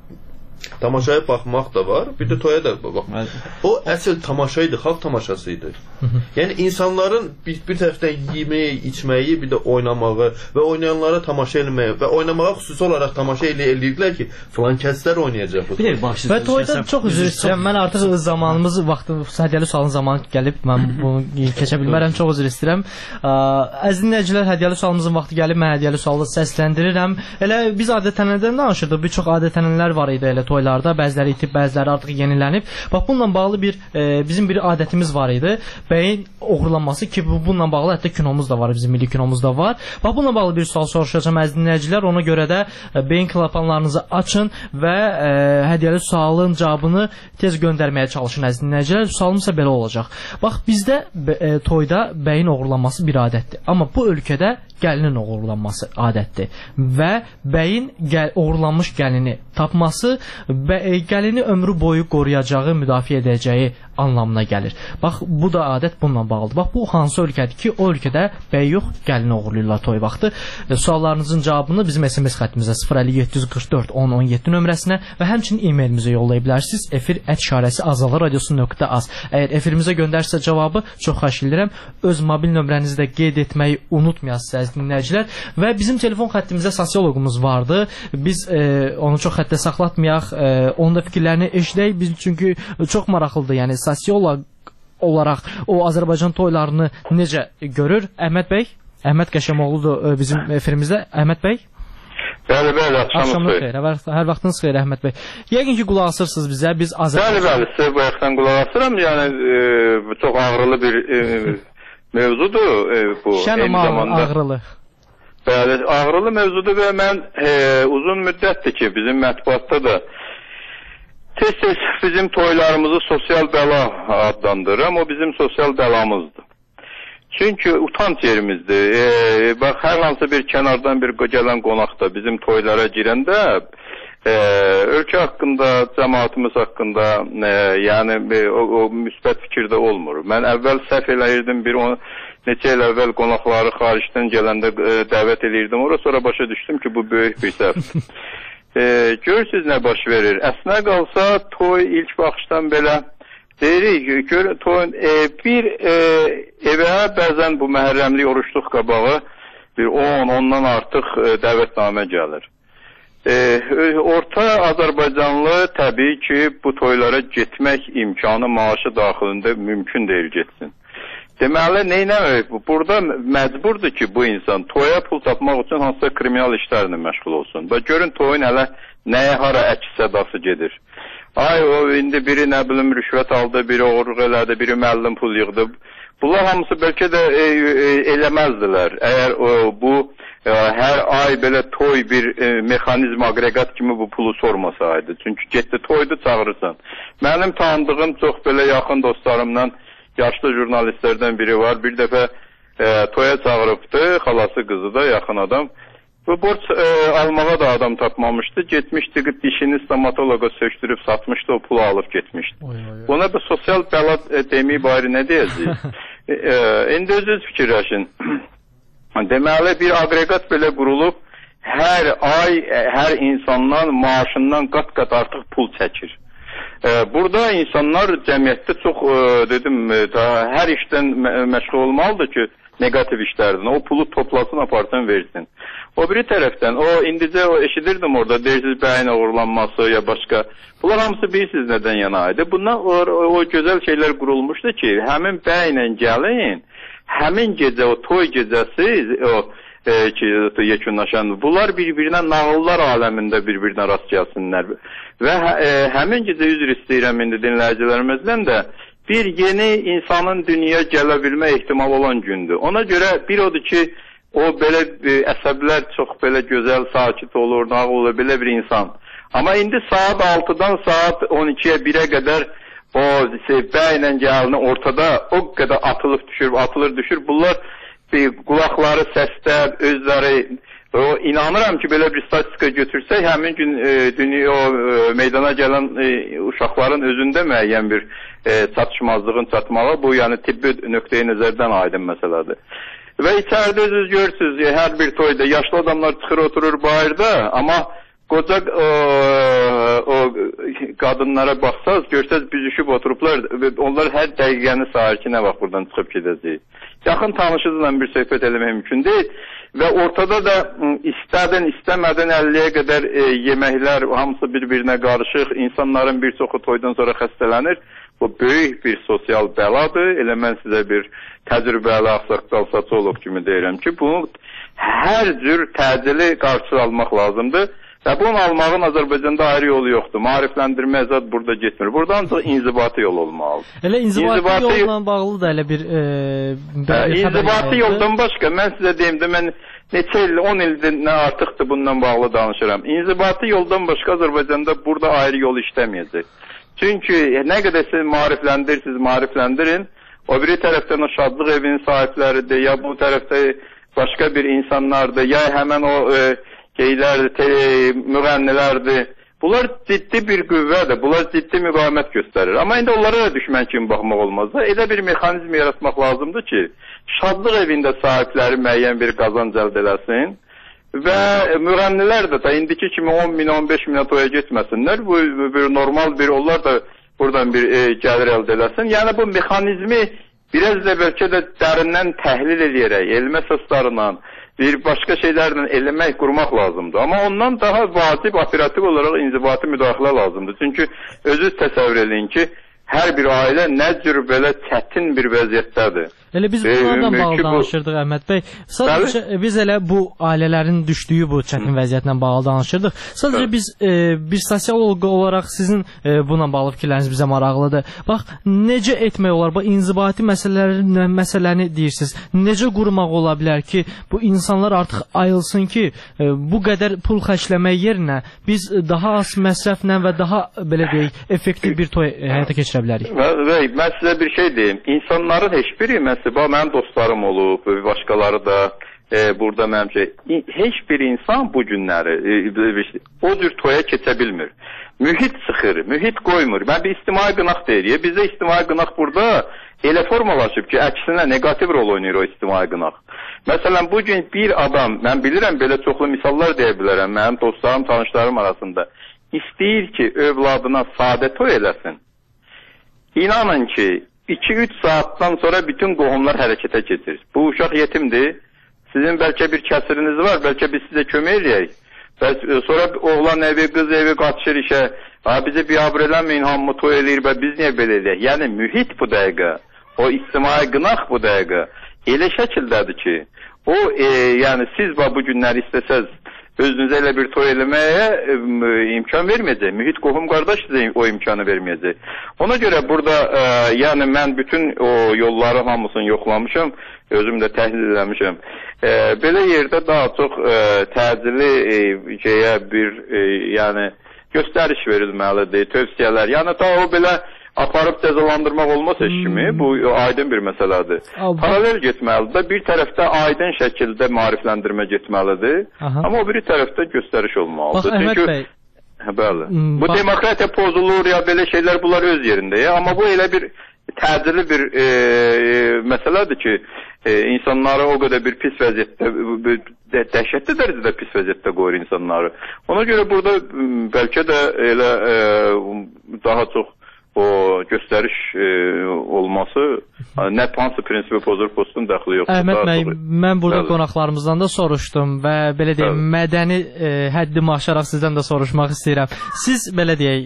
tamaşaya baxmaq da var, bir də toya da baxmaq. O əsl tamaşa idi, xalq tamaşası idi. Yəni insanların bir, bir tərəfdən yeməyi, içməyi, bir də oynamağı və oynayanlara tamaşa eləməyi və oynamağa xüsusi olaraq tamaşa elə eləyirdilər ki, filan kəslər oynayacaq bu. Və toyda çox üzr istəyirəm. Mən artıq öz zamanımız, vaxtı, hədiyyəli sualın zamanı gəlib, mən bunu keçə bilmərəm, çox üzr istəyirəm. Əziz dinləyicilər, hədiyyəli sualımızın vaxtı gəlib, mən hədiyyəli sualı səsləndirirəm. Elə biz adət-ənənələrdən danışırdıq, bir çox adət-ənənələr var idi elə toylarda, bəziləri itib, bəziləri artıq yenilənib. Bax bununla bağlı bir e, bizim bir adətimiz var idi. Bəyin oğurlanması ki, bu bununla bağlı hətta kinomuz da var, bizim milli kinomuz da var. Bax bununla bağlı bir sual soruşacağam əziz dinləyicilər. Ona görə də e, beyin klapanlarınızı açın və e, hədiyyəli sualın cavabını tez göndərməyə çalışın əziz dinləyicilər. Sualım isə belə olacaq. Bax bizdə e, toyda bəyin oğurlanması bir adətdir. Amma bu ölkədə gəlinin oğurlanması adətdir və bəyin gəl oğurlanmış gəlini tapması və gəlini ömrü boyu qoruyacağı, müdafiə edəcəyi anlamına gəlir. Bax bu da adət bununla bağlıdır. Bax bu hansı ölkədir ki, o ölkədə bəy yox, gəlini oğurlayırlar toy vaxtı. E, suallarınızın cavabını bizim S M S xəttimizə sıfır əlli yeddi yüz qırx dörd on on yeddi nömrəsinə və həmçinin e-mailimizə yollaya bilərsiniz. Efir et işarəsi azalar radiosu nöqtə az. Əgər efirimizə göndərsə cavabı çox xahiş edirəm. Öz mobil nömrənizi də qeyd etməyi unutmayasınız dinləyicilər və bizim telefon xəttimizdə sosioloqumuz vardı. Biz e, onu çox xəttə saxlatmayaq, e, onun da fikirlərini eşidək. Biz çünki çox maraqlıdır. Yəni sosioloq olaraq o Azərbaycan toylarını necə görür? Əhməd bəy, Əhməd Qəşəmoğludur bizim efirimizdə. Əhməd bəy. Bəli, bəli, axşamınız xeyir. Hər vaxtınız xeyir Əhməd bəy. Yəqin ki, qulaq asırsınız bizə. Biz Azərbaycan Bəli, bəli, sizə bu yaxdan qulaq asıram. Yəni e, çox ağrılı bir e, mövzudur e, bu. Şənəm ağrılı. Bəli, ağrılı mövzudur və mən e, uzun müddətdir ki, bizim mətbuatda da tez-tez bizim toylarımızı sosial bəla adlandırıram. O bizim sosial bəlamızdır. Çünki utanç yerimizdir. E, bax, hər hansı bir kənardan bir gələn qonaq da bizim toylara girəndə e, ölkə haqqında, cəmaatımız haqqında e, yəni e, o, o müsbət fikirdə olmur. Mən əvvəl səhv eləyirdim, bir on, neçə il əvvəl qonaqları xaricdən gələndə e, dəvət eləyirdim. Ora sonra başa düşdüm ki, bu böyük bir səhvdir. e, görürsünüz nə baş verir. Əsnə qalsa toy ilk baxışdan belə deyirik, gör, toyun e, bir e, evə bəzən bu məhərrəmlik oruçluq qabağı bir on, ondan artıq e, dəvətnamə gəlir. E, orta Azərbaycanlı təbii ki, bu toylara getmək imkanı maaşı daxilində mümkün deyil getsin. Deməli, neynəmək? Burada məcburdur ki, bu insan toya pul tapmaq üçün hansısa kriminal işlərlə məşğul olsun. Və görün toyun hələ nəyə hara əks sədası gedir. Ay, o indi biri nə bilim rüşvət aldı, biri oğurluq elədi, biri müəllim pul yığdı. Bunlar hamısı bəlkə də e, e, eləməzdilər. Əgər o, bu e, hər ay belə toy bir e, mexanizm, aqreqat kimi bu pulu sormasaydı. Çünki getdi toydu, çağırırsan. Mənim tanıdığım çox belə yaxın dostlarımdan yaşlı jurnalistlərdən biri var. Bir dəfə e, toya çağırıbdı, xalası qızı da yaxın adam. Bu borc e, almağa da adam tapmamışdı. Getmişdi, dişini stomatologa söktürüb satmışdı, o pulu alıb getmişdi. Oy, oy, oy. Buna da sosial bəla e, deməyib ayrı nə deyəcəyik? e, e, indi özünüz fikirləşin. Deməli bir aqreqat belə qurulub, hər ay hər insandan maaşından qat-qat artıq pul çəkir. Burada insanlar cəmiyyətdə çox dedim daha hər işdən məşğul olmalıdır ki, negativ işlərdən o pulu toplasın, aparsın, versin. O biri tərəfdən o indicə o eşidirdim orada deyirsiz bəyin uğurlanması ya başqa. Bunlar hamısı bilirsiniz nədən yana idi. Bundan o, o gözəl şeylər qurulmuşdu ki, həmin bəylə gəlin, həmin gecə o toy gecəsi o E, ki, yekunlaşan, bunlar bir-birinə nağıllar aləmində bir-birinə rast gəlsinlər. Və e, həmin gecə üzr istəyirəm indi dinləyicilərimizdən də bir yeni insanın dünyaya gələ bilmə ehtimalı olan gündür. Ona görə bir odur ki, o belə e, əsəblər çox belə gözəl, sakit olur, nağıl olur, belə bir insan. Amma indi saat altıdan saat on ikiyə birə qədər o bəylə gəlini ortada o qədər atılıb düşür, atılır düşür. Bunlar qulaqları səsdə, özləri, o, inanıram ki, belə bir statistika götürsək, həmin gün e, dünya, o, e, meydana gələn e, uşaqların özündə müəyyən bir e, çatışmazlığın çatmağı, bu yəni tibbi nöqteyi nəzərdən aydın məsələdir. Və içəridə özünüz görürsünüz, e, hər bir toyda yaşlı adamlar çıxır, oturur bayırda, amma qoca o, o qadınlara baxsaz, görsəz büzüşüb oturublar, onlar hər dəqiqəni sayır ki, nə vaxt buradan çıxıb gedəcək. Yaxın tanışınızla bir söhbət eləmək mümkün deyil və ortada da istədən, istəmədən əlliyə qədər e, yeməklər hamısı bir-birinə qarışıq, insanların bir çoxu toydan sonra xəstələnir. Bu böyük bir sosial bəladır. Elə mən sizə bir təcrübəli axsaqdal sosioloq kimi deyirəm ki, bunu hər cür təcili qarşı almaq lazımdır. Və bunu almağın Azərbaycanda ayrı yolu yoxdur. Maarifləndirmə zad burada getmir. Burada ancaq inzibati yol olmalıdır. Elə inzibati, inzibati yolla bağlı da elə bir... E, hə, inzibati yoldan başqa, mən sizə deyim də, mən neçə il, on ildir nə artıqdır bundan bağlı danışıram. İnzibati yoldan başqa Azərbaycanda burada ayrı yol işləməyəcək. Çünki nə qədər siz maarifləndirirsiniz, maarifləndirin, o biri tərəfdən o şadlıq evinin sahibləridir, ya bu tərəfdə başqa bir insanlardır, ya həmən o... E, Geylərdir, müğənnilərdir. Bunlar ciddi bir qüvvədir, bunlar ciddi müqavimət göstərir. Amma indi onlara da düşmən kimi baxmaq olmaz da. Elə bir mexanizm yaratmaq lazımdır ki, şadlıq evində sahibləri müəyyən bir qazanc əldə eləsin və müğənnilər də da indiki kimi on min, on beş minə toya getməsinlər. Bu bir normal bir, onlar da buradan bir e, gəlir əldə eləsin. Yəni bu mexanizmi biraz da bəlkə də dərindən təhlil eləyərək, elmə əsaslarla, bir başqa şeylərlə eləmək, qurmaq lazımdır. Amma ondan daha vacib, operativ olaraq inzibati müdaxilə lazımdır. Çünki özünüz təsəvvür edin ki, hər bir ailə nə cür belə çətin bir vəziyyətdədir. Elə biz bunlardan bağlı danışırdıq, Əhməd bəy. Sadəcə Bəli? biz elə bu ailələrin düşdüyü bu çətin vəziyyətlə bağlı danışırdıq. Sadəcə Bəli. biz e, bir sosioloq olaraq sizin e, bununla bağlı fikirləriniz bizə maraqlıdır. Bax, necə etmək olar? Bu inzibati məsələləri, məsələni deyirsiniz. Necə qurmaq ola bilər ki, bu insanlar artıq ayılsın ki, e, bu qədər pul xərcləmək yerinə biz daha az məsrəflə və daha belə deyək, effektiv bir toy həyata keçirə bilərik. Və mən sizə bir şey deyim. İnsanların heç biri məsələn mənim dostlarım olub, başqaları da e, burada məncə heç bir insan bu günləri e, o cür toya keçə bilmir. Mühit sıxır, mühit qoymur. Mən bir ictimai qınaq deyirik. Bizdə ictimai qınaq burada elə formalaşıb ki, əksinə negativ rol oynayır o ictimai qınaq. Məsələn, bugün bir adam, mən bilirəm, belə çoxlu misallar deyə bilərəm, mənim dostlarım, tanışlarım arasında istəyir ki, övladına sadə toy eləsin. İnanın ki, iki üç saatdan sonra bütün qohumlar hərəkətə keçir. Bu uşaq yetimdir. Sizin bəlkə bir kəsiriniz var, bəlkə biz sizə kömək eləyək. Sonra oğlan evi, qız evi qaçır işə. Ha, bizi biabr eləməyin, hamı toy eləyir və biz niyə belə eləyək? Yəni mühit bu dəqiqə, o ictimai qınaq bu dəqiqə elə şəkildədir ki, o e, yəni siz bu günləri istəsəz özünüzə elə bir toy eləməyə e, imkan verməyəcək. Mühit qohum qardaş sizə o imkanı verməyəcək. Ona görə burada e, yəni mən bütün o yolları hamısını yoxlamışam, özüm də təhlil eləmişəm. E, belə yerdə daha çox e, təcili e, şeyə bir e, yəni göstəriş verilməlidir, tövsiyələr. Yəni ta o belə aparıb cəzalandırmaq olmaz heç kimi. Bu aydın bir məsələdir. Paralel getməlidir. Bir tərəfdə aydın şəkildə maarifləndirmə getməlidir. Aha. Amma o biri tərəfdə göstəriş olmalıdır. Bax, Əhməd bəy. Hə, bəli. Bu bax, demokratiya pozulur ya belə şeylər, bunlar öz yerində ya. Amma bu elə bir təcili bir e, e, məsələdir ki, e, insanları o qədər bir pis vəziyyətdə, dəhşətli dərəcədə pis vəziyyətdə qoyur insanları. Ona görə burada bəlkə də elə e, daha çox o göstəriş e, olması nə hansı prinsipi pozur, postun dəxli yoxdur. Əhməd bəy, mən burada bəli, qonaqlarımızdan da soruşdum və belə deyim, bəli, mədəni e, həddimi aşaraq sizdən də soruşmaq istəyirəm. Siz belə deyək,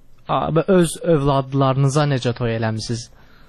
öz övladlarınıza necə toy eləmisiniz?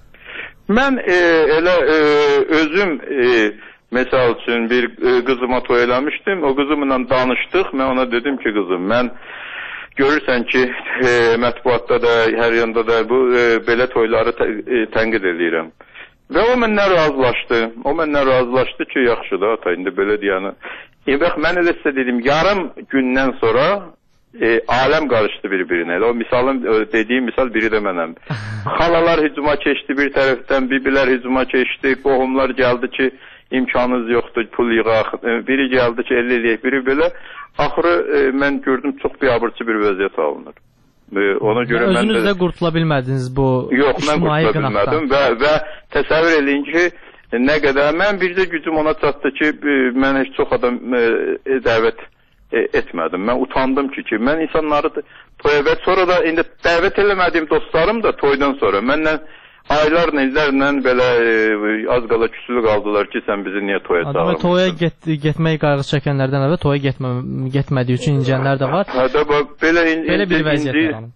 Mən e, elə e, özüm e, məsəl üçün bir e, qızıma toy eləmişdim. O qızımla danışdıq. Mən ona dedim ki, qızım, mən görürsən ki, e, mətbuatda da, hər yanda da bu e, belə toyları tə, e, tənqid edirəm. Və o məndən razılaşdı. O məndən razılaşdı ki, yaxşı da, ata, indi belə deyəni. E, bax, mən elə sizə dedim, yarım gündən sonra E, aləm qarışdı bir-birinə. O misalın, dediyim misal biri də mənəm. Xalalar hücuma keçdi bir tərəfdən, bibilər hücuma keçdi, qohumlar gəldi ki, imkanınız yoxdur, pul yığaq. Biri gəldi ki, elli eləyək, biri belə. Axırı e, mən gördüm, çox biabırçı bir vəziyyət alınır. E, ona görə mən özünüz də... də qurtula bilmədiniz bu yox, mən qurtula bilmədim və, və təsəvvür eləyin ki, nə qədər, mən bir də gücüm ona çatdı ki, mən heç çox adam e, dəvət etmədim. Mən utandım ki, ki mən insanları toya və sonra da indi dəvət eləmədiyim dostlarım da toydan sonra məndən aylarla, illərlə belə e, az qala küsülü qaldılar ki, sən bizi niyə toya çağırmırsan? Toya get, getmək qayğı çəkənlərdən əvvəl toya getmə, getmədiyi üçün incənlər də var. Hə, də, bax, belə, in, belə bir vəziyyət indi, yarandı.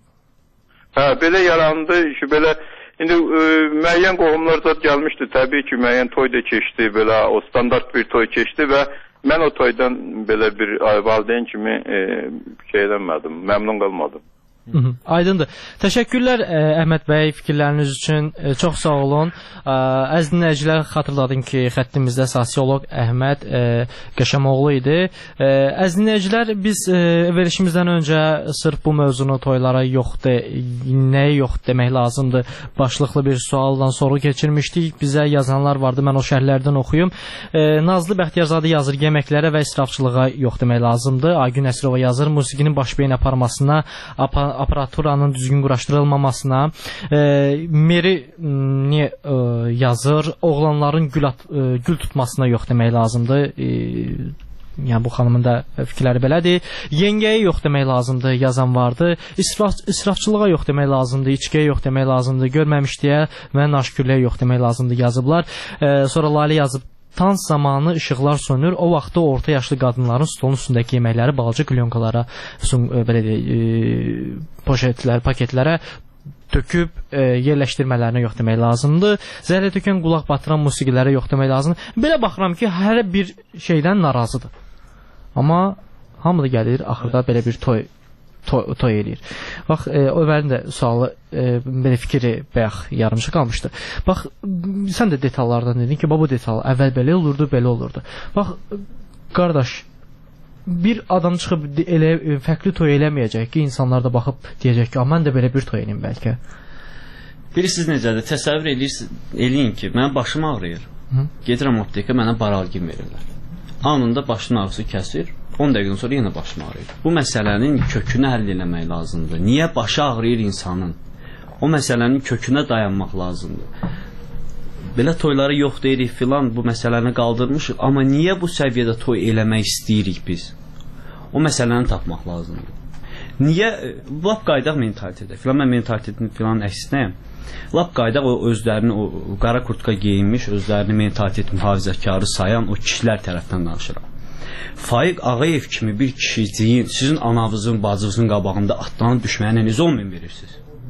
Hə, belə yarandı ki, belə indi e, müəyyən qohumlar da gəlmişdi, təbii ki, müəyyən toy da keçdi, belə o standart bir toy keçdi və mən o toydan belə bir valideyn kimi e, şey eləmədim, məmnun qalmadım. Hı -hı, aydındır. Təşəkkürlər ə, Əhməd bəy fikirləriniz üçün. Ə, çox sağ olun. Ə, əziz dinləyicilər, xatırladım ki, xəttimizdə sosioloq Əhməd ə, Qəşəmoğlu idi. Ə, əziz dinləyicilər, biz ə, verilişimizdən öncə sırf bu mövzunu toylara yoxdur, nəyə yox demək lazımdır başlıqlı bir sualdan soru keçirmişdik. Bizə yazanlar vardı, mən o şərhlərdən oxuyum. Ə, Nazlı Bəxtiyarzadə yazır, yeməklərə və israfçılığa yox demək lazımdır. Aygün Əsrova yazır, musiqinin baş beyin aparmasına, apa aparaturanın düzgün quraşdırılmamasına, e, Meri niyə e, yazır, oğlanların gül, at, e, gül tutmasına yox demək lazımdır. E, yəni bu xanımın da fikirləri belədir. Yengəyə yox demək lazımdır, yazan vardı. İsraf, israfçılığa yox demək lazımdır, içkiyə yox demək lazımdır, görməmişliyə və naşükürlüyə yox demək lazımdır yazıblar. E, sonra Lalə yazıb, Tans zamanı işıqlar sönür. O vaxtda orta yaşlı qadınların stolun üstündəki yeməkləri balaca klyonkalara, belə deyək, e, poşetlər, paketlərə töküb e, yerləşdirmələrinə yox demək lazımdır. Zəhlə tökən qulaq batıran musiqilərə yox demək lazımdır. Belə baxıram ki, hər bir şeydən narazıdır. Amma hamı da gəlir, axırda belə bir toy toy, toy eləyir. Bax, e, o əvvəlin də sualı, e, belə fikri bayaq yarımçı qalmışdı. Bax, sən də detallardan dedin ki, bu detal əvvəl belə olurdu, belə olurdu. Bax, qardaş, bir adam çıxıb elə fərqli toy eləməyəcək ki, insanlar da baxıb deyəcək ki, mən də belə bir toy eləyim bəlkə. Bilirsiniz necədir? Təsəvvür eləyin ki, mənim başım ağrıyır. Hı? Gedirəm aptekə, mənə baralgin verirlər. Anında başın ağrısı kəsir, on dəqiqədən sonra yenə başım ağrıyır. Bu məsələnin kökünü həll eləmək lazımdır. Niyə başı ağrıyır insanın? O məsələnin kökünə dayanmaq lazımdır. Belə toyları yox deyirik filan, bu məsələni qaldırmışıq. Amma niyə bu səviyyədə toy eləmək istəyirik biz? O məsələni tapmaq lazımdır. Niyə? Lap qaydaq mentalitetdə. Filan mən mentalitetin filan əksinəyəm. Lap qaydaq o özlərini, o qara kurtka geyinmiş, özlərini mentalitet mühafizəkarı sayan o kişilər tərəfdən danışıram. Faiq Ağayev kimi bir kişiciyin sizin anavızın, bacınızın qabağında atlanıb düşməyinə necə on min verirsiniz?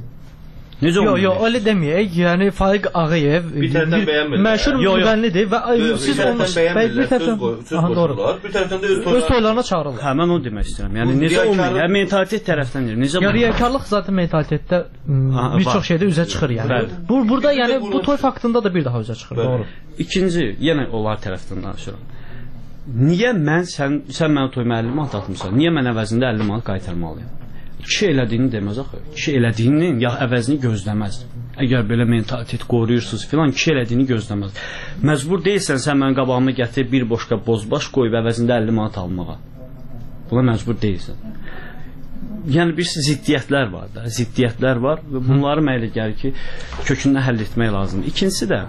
Necə on min? Yox, yox, öyle deməyək. Yəni Faiq Ağayev bir tərəfdən bəyənmirlər. Məşhur müğənnidir və siz onu bəyənmirlər, söz qoşurlar. Bir tərəfdən də öz toylarına çağırırlar. Hə, mən onu demək istəyirəm. Yəni necə on min? Yəni mentalitet tərəfdən deyir. Necə? Yəni riyakarlıq zaten mentalitetdə bir çox şeydə üzə çıxır yəni. Bu burada yəni bu toy faktında da bir daha üzə çıxır, doğru. İkinci, yenə onlar tərəfdən danışıram. Niyə mən sən sən mənim toyuma əlli manat atmısan? Niyə mən əvəzində əlli manat qaytarmalıyam? kişi elədiyini deməz axı. Kişi elədiyinin ya əvəzini gözləməz. Əgər belə mentalitet qoruyursunuz filan, kişi elədiyini gözləməz. Məcbur deyilsən sən mənim qabağıma gətir bir boşqa bozbaş qoyub əvəzində əlli manat almağa. Buna məcbur deyilsən. Yəni bir ziddiyyətlər var da, ziddiyyətlər var və bunları mənə elə gəlir ki, kökündən həll etmək lazımdır. İkincisi də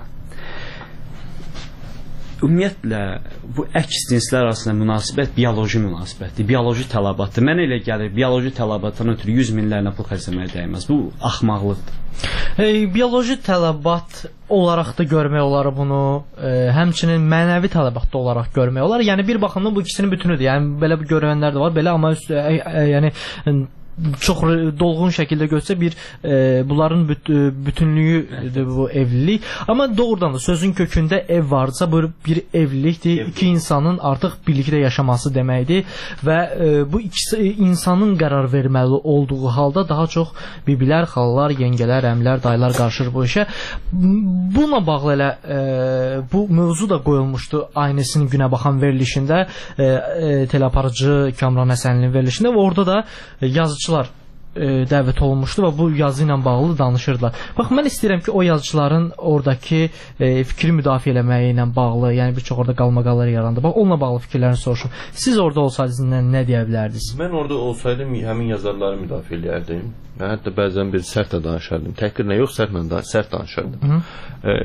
ümumiyyətlə bu əks cinslər arasında münasibət bioloji münasibətdir, bioloji tələbatdır. Mənə elə gəlir, bioloji tələbatdan ötürü yüz minlərlə pul xərcləməyə dəyməz. Bu axmaqlıqdır. E, bioloji tələbat olaraq da görmək olar bunu, e, həmçinin mənəvi tələbat da olaraq görmək olar. Yəni bir baxımdan bu ikisinin bütünüdür. Yəni belə görənlər də var, belə amma e, e, yəni çox dolğun şəkildə götürsə bir e, bunların büt, bütünlüyüdür bu evlilik. Amma doğrudan da sözün kökündə ev varsa bu bir evlilikdir. Evlilik. İki insanın artıq birlikdə yaşaması deməkdir və e, bu ikisi insanın qərar verməli olduğu halda daha çox bibilər, xalalar, yengələr, əmlər, dayılar qarışır bu işə. Bununla bağlı elə e, bu mövzu da qoyulmuşdu Aynəsin Günə Baxan verilişində, e, e, teleaparıcı Kamran Həsənlinin verilişində və orada da yazıcı e, dəvət olunmuşdu və bu yazı ilə bağlı danışırdılar. Bax, mən istəyirəm ki, o yazıcıların oradakı e, fikri müdafiə eləməyi ilə bağlı, yəni bir çox orada qalmaqallar yarandı. Bax, onunla bağlı fikirlərini soruşum. Siz orada olsaydınız nə, nə deyə bilərdiniz? Mən orada olsaydım həmin yazarları müdafiə eləyərdim. Mən hətta bəzən bir sərt də danışardım. Təhqirlə yox, sərtlə da, sərt danışardım. E,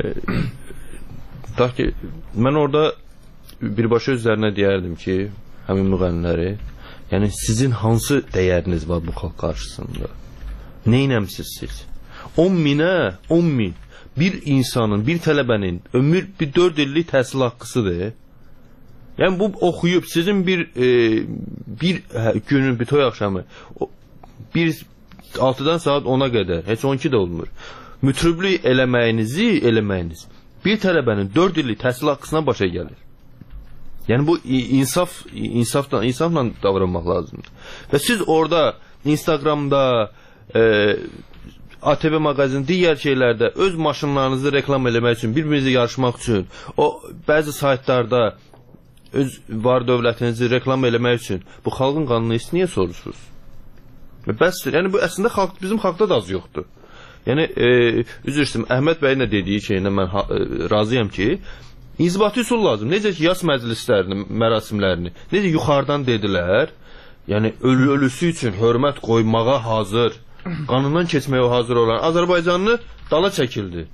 da ki, mən orada birbaşa özlərinə deyərdim ki, həmin müğənniləri, yəni sizin hansı dəyəriniz var bu xalq qarşısında? Neynəmsiz siz? on minə, on min bir insanın, bir tələbənin ömür bir dörd illik təhsil haqqısıdır. Yəni bu oxuyub sizin bir e, bir hə, günün bir toy axşamı bir altıdan saat ona qədər, heç on iki də olmur. Mütrüblük eləməyinizi eləməyiniz bir tələbənin dörd illik təhsil haqqısına başa gəlir. Yəni bu insaf, insafla, insafla davranmaq lazımdır. Və siz orada Instagramda, e, A T V mağazin, digər şeylərdə öz maşınlarınızı reklam eləmək üçün, bir-birinizlə yarışmaq üçün, o bəzi saytlarda öz var dövlətinizi reklam eləmək üçün bu xalqın qanunu heç niyə soruşursunuz? Bəsdir. Yəni bu əslində xalq, bizim xalqda da az yoxdur. Yəni e, üzr istəyirəm, Əhməd bəyin də dediyi şeylə mən ha, e, razıyam ki, İnzibati üsul lazım. Necə ki, yas məclislərini, mərasimlərini, necə yuxarıdan dedilər, yəni ölü ölüsü üçün hörmət qoymağa hazır, qanından keçməyə hazır olan Azərbaycanlı dala çəkildi.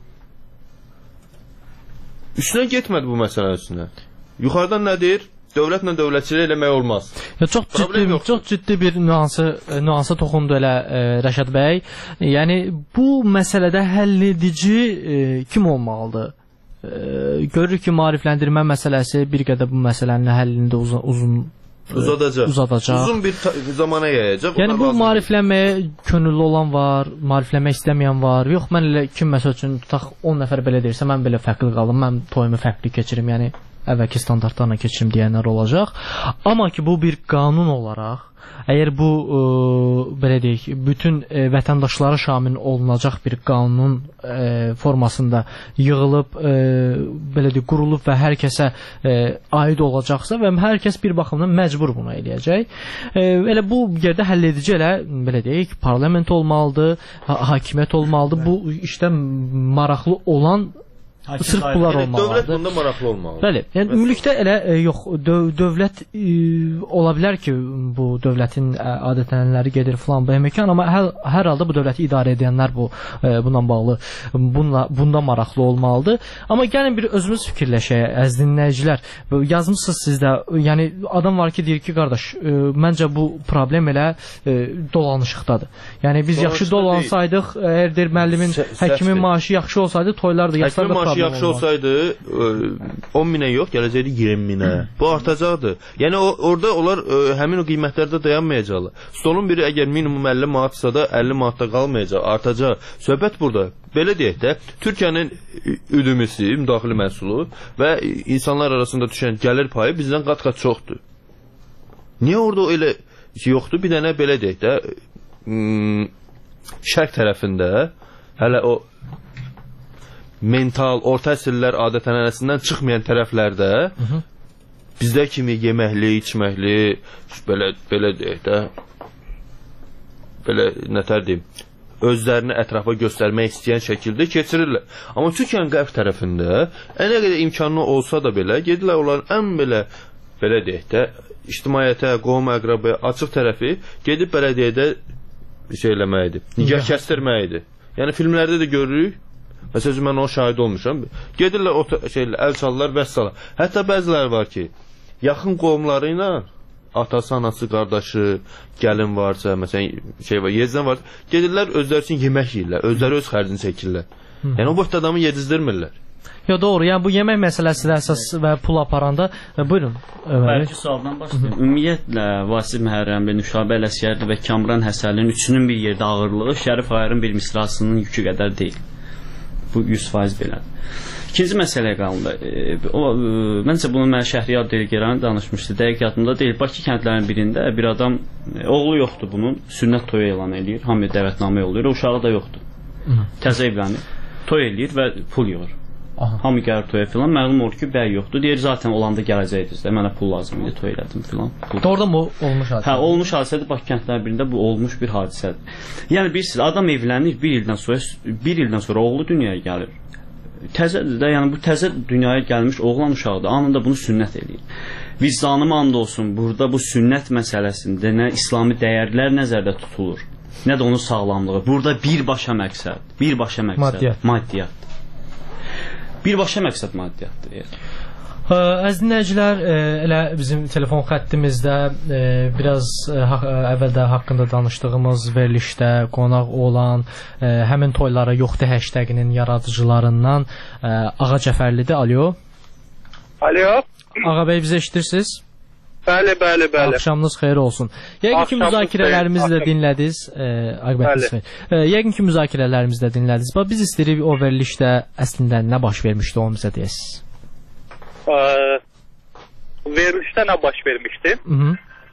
Üstünə getmədi bu məsələ üstünə. Yuxarıdan nədir? Dövlətlə dövlətçilik eləmək olmaz. Ya, çox ciddi, çox ciddi bir nüansı, nüansa toxundu elə e, Rəşad bəy. Yəni bu məsələdə həlledici e, kim olmalıdır? E, görürük ki, maarifləndirmə məsələsi bir qədər bu məsələnin həllində uzun, uzun uzadacaq. uzadacaq. Uzun bir zamana yayacaq. Yəni bu maariflənməyə könüllü olan var, maariflənmək istəməyən var. Yox, mən elə kim məsəl üçün tutaq on nəfər belə deyirsə, mən belə fərqli qalım, mən toyumu fərqli keçirim, yəni əvvəlki standartlarla keçirim deyənlər olacaq. Amma ki, bu bir qanun olaraq, əgər bu e, belə deyək, bütün e, vətəndaşlara şamil olunacaq bir qanun e, formasında yığılıb, e, belə deyək, qurulub və hər kəsə e, aid olacaqsa və hər kəs bir baxımdan məcbur bunu eləyəcək. E, elə bu yerdə həlledici elə, belə deyək, parlament olmalıdır, ha hakimiyyət olmalıdır. Bu işdə maraqlı olan sırf bunlar olmalıdır. Dövlət bunda maraqlı olmalıdır. Bəli, yəni ümumilikdə elə e, yox, döv dövlət e, ola bilər ki, bu dövlətin e, adət-ənənələri gedir falan bu məkan, amma hər, hər halda bu dövləti idarə edənlər bu e, bununla bağlı bununla bunda maraqlı olmalıdır. Amma gəlin bir özümüz fikirləşək, əziz dinləyicilər. Yazmısınız siz də, yəni adam var ki, deyir ki, qardaş, e, məncə bu problem elə e, dolanışıqdadır. Yəni biz yaxşı dolansaydıq, əgər deyir müəllimin, həkimin maaşı yaxşı olsaydı, toylar da yaşlar da problem yaxşı olsaydı on minə yox, gələcəkdi iyirmi minə. Bu artacaqdı. Yəni o, orada onlar ə, həmin o qiymətlərdə dayanmayacaqlar. Stolun biri əgər minimum əlli manatsa da əlli manatda qalmayacaq, artacaq. Söhbət burada. Belə deyək də, Türkiyənin üdümüsü, müdaxili məhsulu və insanlar arasında düşən gəlir payı bizdən qat-qat çoxdur. Niyə orada elə yoxdur? Bir dənə belə deyək də, şərq tərəfində hələ o mental, orta əsrlər adət-ənənəsindən çıxmayan tərəflərdə Hı -hı. bizdə kimi yeməkli, içməkli, belə belə deyək də, belə nətər deyim, özlərini ətrafa göstərmək istəyən şəkildə keçirirlər. Amma Türkiyənin qərb tərəfində nə qədər imkanı olsa da belə, gedirlər onların ən belə, belə deyək də, ictimaiyyətə, qohum əqrabaya açıq tərəfi gedib bələdiyyədə şey eləməkdir, nigah kəsdirməkdir. Yəni filmlərdə də görürük, məsələn mən o şahid olmuşam, gedirlər o şeylə, əl çalırlar və s. Hətta bəziləri var ki, yaxın qohumları ilə atası, anası, qardaşı, gəlin varsa, məsələn, şey var, yezdən var, gedirlər özləri üçün yemək yiyirlər, özləri öz xərcini çəkirlər. Hı. Yəni o boyut adamı yedizdirmirlər. Yo, doğru. Yəni bu yemək məsələsi də əsas və pul aparanda, buyurun. Bəlkə sualdan başlayayım. Ümumiyyətlə Vasif Məhərrəmli, Nüşabə Ələsgərli və Kamran Həsənlinin üçünün bir yerdə ağırlığı Şərif Ayarın bir misrasının yükü qədər deyil. Bu yüz faiz belədir. İkinci məsələyə qaldı. E, o, e, məncə bunu mən Şəhriyar Delgerani danışmışdı. Dəqiq yadımda deyil. Bakı kəndlərinin birində bir adam, e, oğlu yoxdur bunun, sünnət toyu elan eləyir. Hamıya dəvətnamə yollayır. O uşağı da yoxdur. Hı. Təzə evlənir. Toy eləyir və pul yığır. Aha. Hamı gəlir toya filan. Məlum olur ki, bəy yoxdur. Deyir, zaten olanda gələcəkdiniz də. Mənə pul lazım idi, toy elədim filan. Doğrudan bu olmuş hadisə. Hə, olmuş hadisədir. Bakı kəndlərinin birində bu olmuş bir hadisədir. Yəni bilirsiniz, adam evlənir, bir ildən sonra bir ildən sonra oğlu dünyaya gəlir. Təzədir də, yəni bu təzə dünyaya gəlmiş oğlan uşağıdır. Anında bunu sünnət eləyir. Vicdanıma and olsun, burada bu sünnət məsələsində nə İslami dəyərlər nəzərdə tutulur, nə də onun sağlamlığı. Burada birbaşa məqsəd, birbaşa məqsəd maddiyyat. maddiyyat. Birbaşa məqsəd maddiyyatdır. Yəni. Əziz dinləyicilər, elə bizim telefon xəttimizdə biraz əvvəldə haqqında danışdığımız verilişdə qonaq olan həmin toylara yoxdur hashtaginin yaradıcılarından Ağa Cəfərlidir. Alo. Alo. Ağa bəy, bizi eşidirsiniz? Bəli, bəli, bəli. Axşamınız xeyir olsun. Yəqin ki, müzakirələrimizi də dinlədiniz. Yəqin ki, müzakirələrimizi də dinlədiniz. Biz istəyirik o verilişdə əslində nə baş vermişdi, onu bizə deyəsiniz. Ee, verilişte ne baş vermişti? Hı hı.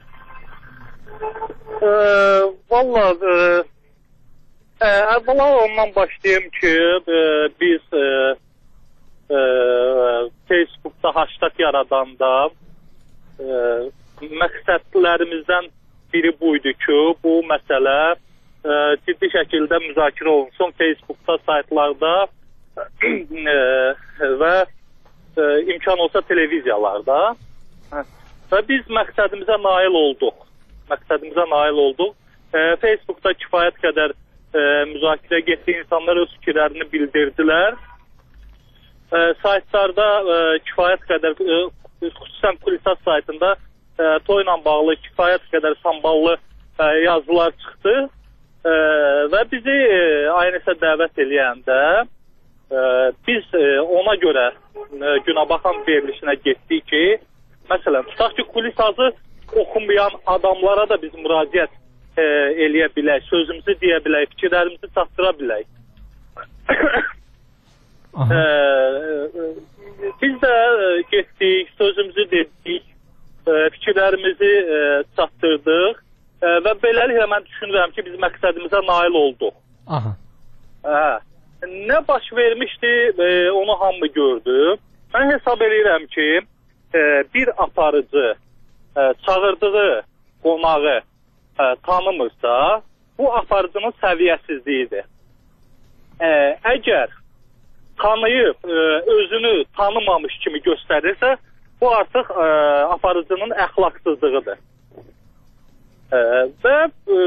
Ee, Valla e, e, evvela ondan başlayayım ki e, biz e, e, Facebook'ta hashtag yaradanda e, məqsədlərimizdən biri buydu ki, bu məsələ e, ciddi şəkildə müzakirə olunsun Facebook'ta, saytlarda e, və e, imkan olsa televiziyalarda. Və biz məqsədimizə nail olduq. Məqsədimizə nail olduq. E, Facebook'da kifayət qədər e, müzakirə getdi, insanlar öz fikirlərini bildirdilər. E, saytlarda e, kifayət qədər, e, xüsusən Kulisat saytında e, toyla bağlı kifayət qədər samballı e, yazılar çıxdı. E, və bizi e, aynısə dəvət eləyəndə e, biz e, ona görə e, Günəbaxan verilişinə getdik ki, məsələn, tutaq ki, Kulisatı oxunmayan adamlara da biz müraciət e, eləyə bilək, sözümüzü deyə bilək, fikirlərimizi çatdıra bilək. e, biz də getdik, sözümüzü dedik, e, fikirlərimizi e, çatdırdıq e, və beləliklə mən düşünürəm ki, biz məqsədimizə nail olduq. Aha. E, nə baş vermişdi, e, onu hamı gördü. Mən hesab edirəm ki, e, bir aparıcı e, çağırdığı qonağı e, tanımırsa, bu aparıcının səviyyəsizliyidir. E, əgər tanıyıb, e, özünü tanımamış kimi göstərirsə, bu artıq e, aparıcının əxlaqsızlığıdır. E, və e,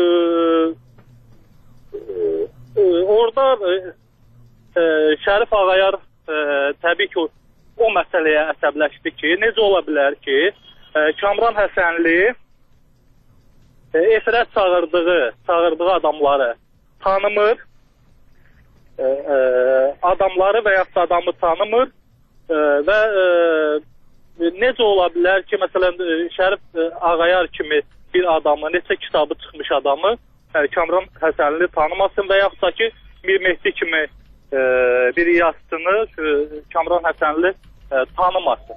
e, orada e, e, Şərif Ağayar e, təbii ki, o, o məsələyə əsəbləşdi ki, necə ola bilər ki, e, Kamran Həsənli e, efirə çağırdığı, çağırdığı adamları tanımır, e, e, adamları və yaxud adamı tanımır e, və e, necə ola bilər ki, məsələn, Şərif Ağayar kimi bir adamı, neçə kitabı çıxmış adamı e, Kamran Həsənli tanımasın və yaxud da ki, Mir Mehdi kimi e, bir yazısını e, Kamran Həsənli e, tanımasın.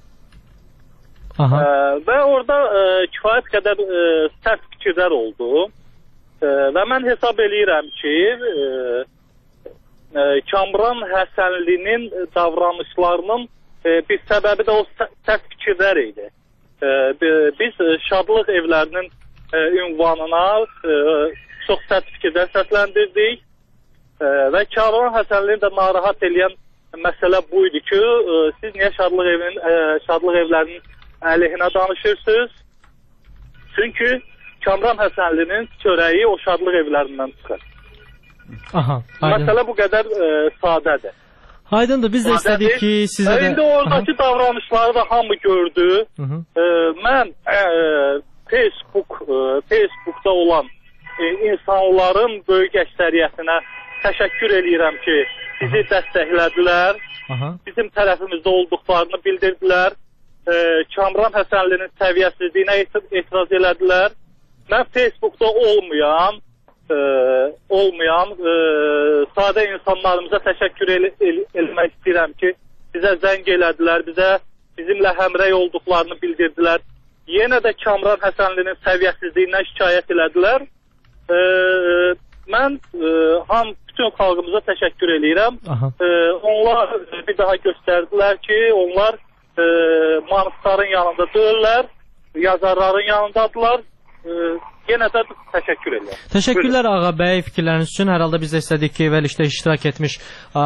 Aha. E, və orada e, kifayət qədər e, sərt fikirlər oldu e, və mən hesab eləyirəm ki, e, e, Kamran Həsənlinin davranışlarının e, bir səbəbi də o sərt fikirlər idi. E, biz Şadlıq evlərinin e, ünvanına e, çox sərt fikirlər səsləndirdik. E, və Kamran Həsənlini də narahat edən məsələ buydu ki, e, siz niyə şadlıq evinin e, şadlıq evlərinin əleyhinə danışırsınız? Çünki Kamran Həsənlinin çörəyi o şadlıq evlərindən çıxır. Aha, aydın. Məsələ bu qədər e, sadədir. Aydındır, biz də istədik ki, sizə də... İndi oradakı Aha. davranışları da hamı gördü. Hı -hı. E, mən e, Facebook, e, Facebookda olan e, insanların böyük əksəriyyətinə təşəkkür eləyirəm ki, bizi Aha. dəstəklədilər. Aha. Bizim tərəfimizdə olduqlarını bildirdilər. E, Kamran Həsənlinin səviyyəsizliyinə etiraz elədilər. Mən Facebookda olmayan e, olmayan e, sadə insanlarımıza təşəkkür el el eləmək istəyirəm ki, bizə zəng elədilər, bizə bizimlə həmrəy olduqlarını bildirdilər. Yenə də Kamran Həsənlinin səviyyəsizliyindən şikayət elədilər. E, mən e, ham bütün xalqımıza təşəkkür eləyirəm. E, onlar bir daha göstərdilər ki, onlar e, manifestların yanında deyirlər, yazarların yanındadılar. E, Yenə də təşəkkür edirəm. Təşəkkürlər Ağa bəy fikirləriniz üçün. Hər halda biz də istədik ki, verilişdə iştirak etmiş ə,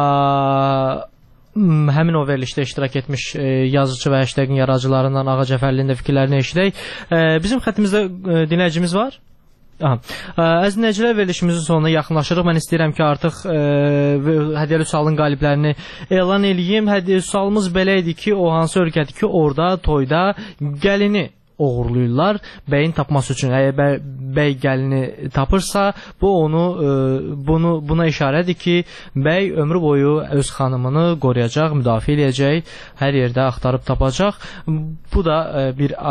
həmin o verilişdə iştirak etmiş ə, yazıcı və hashtagin yaradıcılarından Ağa Cəfərlinin də fikirlərini eşidək. Ə, bizim xəttimizdə ə, dinləyicimiz var. Aha. Əziz dinləyicilər, verilişimizin sonuna yaxınlaşırıq. Mən istəyirəm ki, artıq ə, hədiyyəli sualın qaliblərini elan eləyim. Hədiyyəli sualımız belə idi ki, o hansı ölkədir ki, orada toyda gəlini oğurluyurlar bəyin tapması üçün. Əgər bəy, bəy gəlini tapırsa, bu onu e, bunu buna işarədir ki, bəy ömrü boyu öz xanımını qoruyacaq, müdafiə edəcək, hər yerdə axtarıb tapacaq. Bu da e, bir e,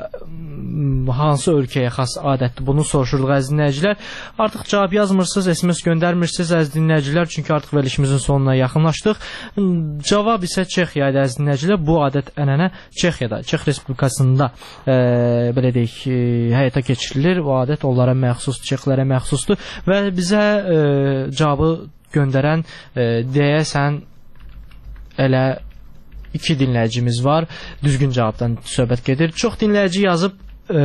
hansı ölkəyə xas adətdir? Bunu soruşurduq əziz dinləyicilər. Artıq cavab yazmırsınız, S M S göndərmirsiniz əziz dinləyicilər, çünki artıq verilişimizin sonuna yaxınlaşdıq. Cavab isə Çexiyada əziz dinləyicilər. Bu adət ənənə Çexiyada, Çex Respublikasında e, belə deyək, e, həyata keçirilir. Bu adət onlara məxsusdur, çexlərə məxsusdur və bizə e, cavabı göndərən e, deyəsən elə iki dinləyicimiz var. Düzgün cavabdan söhbət gedir. Çox dinləyici yazıb e,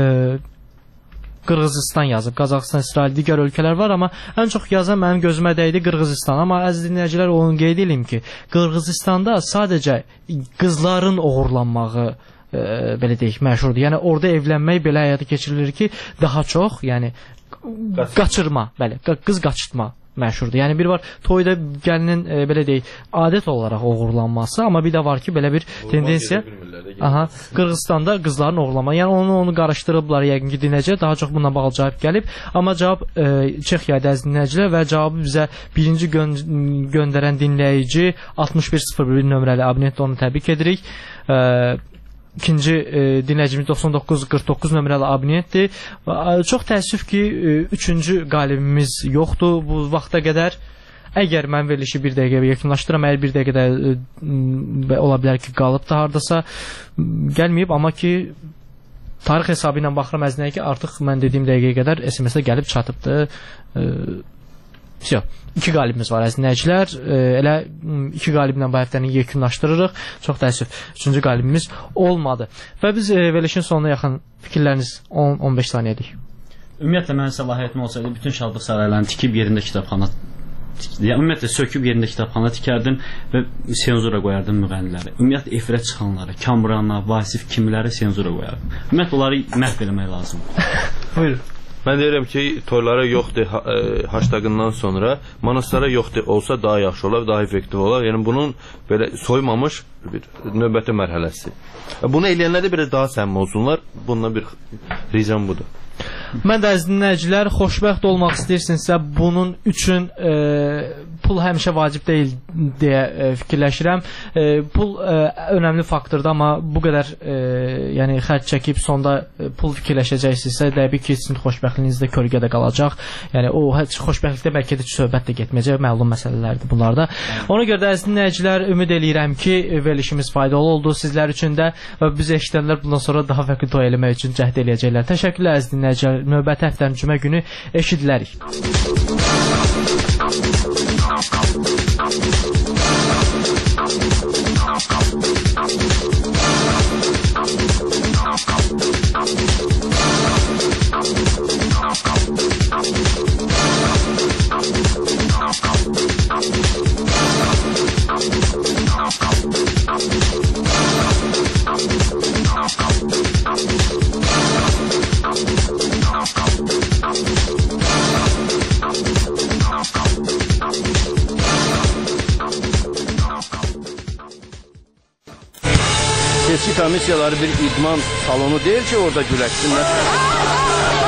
Qırğızistan yazıb, Qazaxıstan, İsrail, digər ölkələr var, amma ən çox yazan mənim gözümə dəydi Qırğızistan. Amma əziz dinləyicilər, onu qeyd edeyim ki, Qırğızistanda sadəcə qızların oğurlanmağı e, belə deyək, məşhurdur. Yəni orada evlənmək belə həyata keçirilir ki, daha çox, yəni qaçırma, bəli, qız qaçırtma məşhurdur. Yəni bir var toyda gəlinin e, belə deyək, adət olaraq oğurlanması, amma bir də var ki, belə bir tendensiya. Aha, Qırğızistanda qızların oğurlanması. Yəni onu onu qarışdırıblar yəqin ki, dinləyicilər, daha çox bununla bağlı cavab gəlib. Amma cavab e, Çexiyada əziz dinləyicilər və cavabı bizə birinci gö göndərən dinləyici altmış bir sıfır bir nömrəli abunent, onu təbrik edirik. E, İkinci e, dinləyicimiz doxsan doqquz qırx doqquz nömrəli abunentdir. Çox təəssüf ki, e, üçüncü qalibimiz yoxdur bu vaxta qədər. Əgər mən verilişi bir dəqiqəyə yekunlaşdıram, əgər bir dəqiqədə e, ola bilər ki, qalıb da hardasa gəlməyib, amma ki, tarix hesabı ilə baxıram əzinə ki, artıq mən dediyim dəqiqəyə qədər S M S-ə gəlib çatıbdır. E, İki qalibimiz var əziz dinləyicilər. Elə iki qaliblə bu həftəni yekunlaşdırırıq. Çox təəssüf, üçüncü qalibimiz olmadı. Və biz verilişin sonuna yaxın fikirləriniz on on beş saniyəlik. Ümumiyyətlə mənim səlahiyyətim olsaydı bütün şadlıq saraylarını tikib yerində kitabxana yəni, ümumiyyətlə söküb yerində kitabxana tikərdim və senzura qoyardım müğənniləri. Ümumiyyətlə efirə çıxanları, Kamrana, Vasif kimləri senzura qoyardım. Ümumiyyətlə onları məhv eləmək lazımdır. Buyurun. Mən deyirəm ki, toylara yoxdur hashtagından sonra manastara yoxdur olsa daha yaxşı olar, daha effektiv olar. Yəni bunun belə soymamış bir növbəti mərhələsi. Bunu eləyənlər də biraz daha səmimi olsunlar. Bundan bir ricam budur. Mən də əziz dinləyicilər, xoşbəxt olmaq istəyirsinizsə bunun üçün e, pul həmişə vacib deyil deyə e, fikirləşirəm. E, pul e, önəmli faktordur, amma bu qədər e, yəni xərc çəkib sonda e, pul fikirləşəcəksinizsə, təbii ki, sizin xoşbəxtliyiniz də kölgədə qalacaq. Yəni o xoşbəxtlikdə bəlkə də söhbət də getməyəcək, məlum məsələlərdir bunlar da. Ona görə də əziz dinləyicilər, ümid eləyirəm ki, verilişimiz faydalı oldu sizlər üçün də və biz eşidənlər bundan sonra daha fərqli toy eləmək üçün cəhd eləyəcəklər. Təşəkkürlər əziz dinləyicilər. Növbəti həftənin cümə günü eşidilərik. We'll be right back. seçki komissiyaları bir idman salonu deyil ki orada güləşsinlər.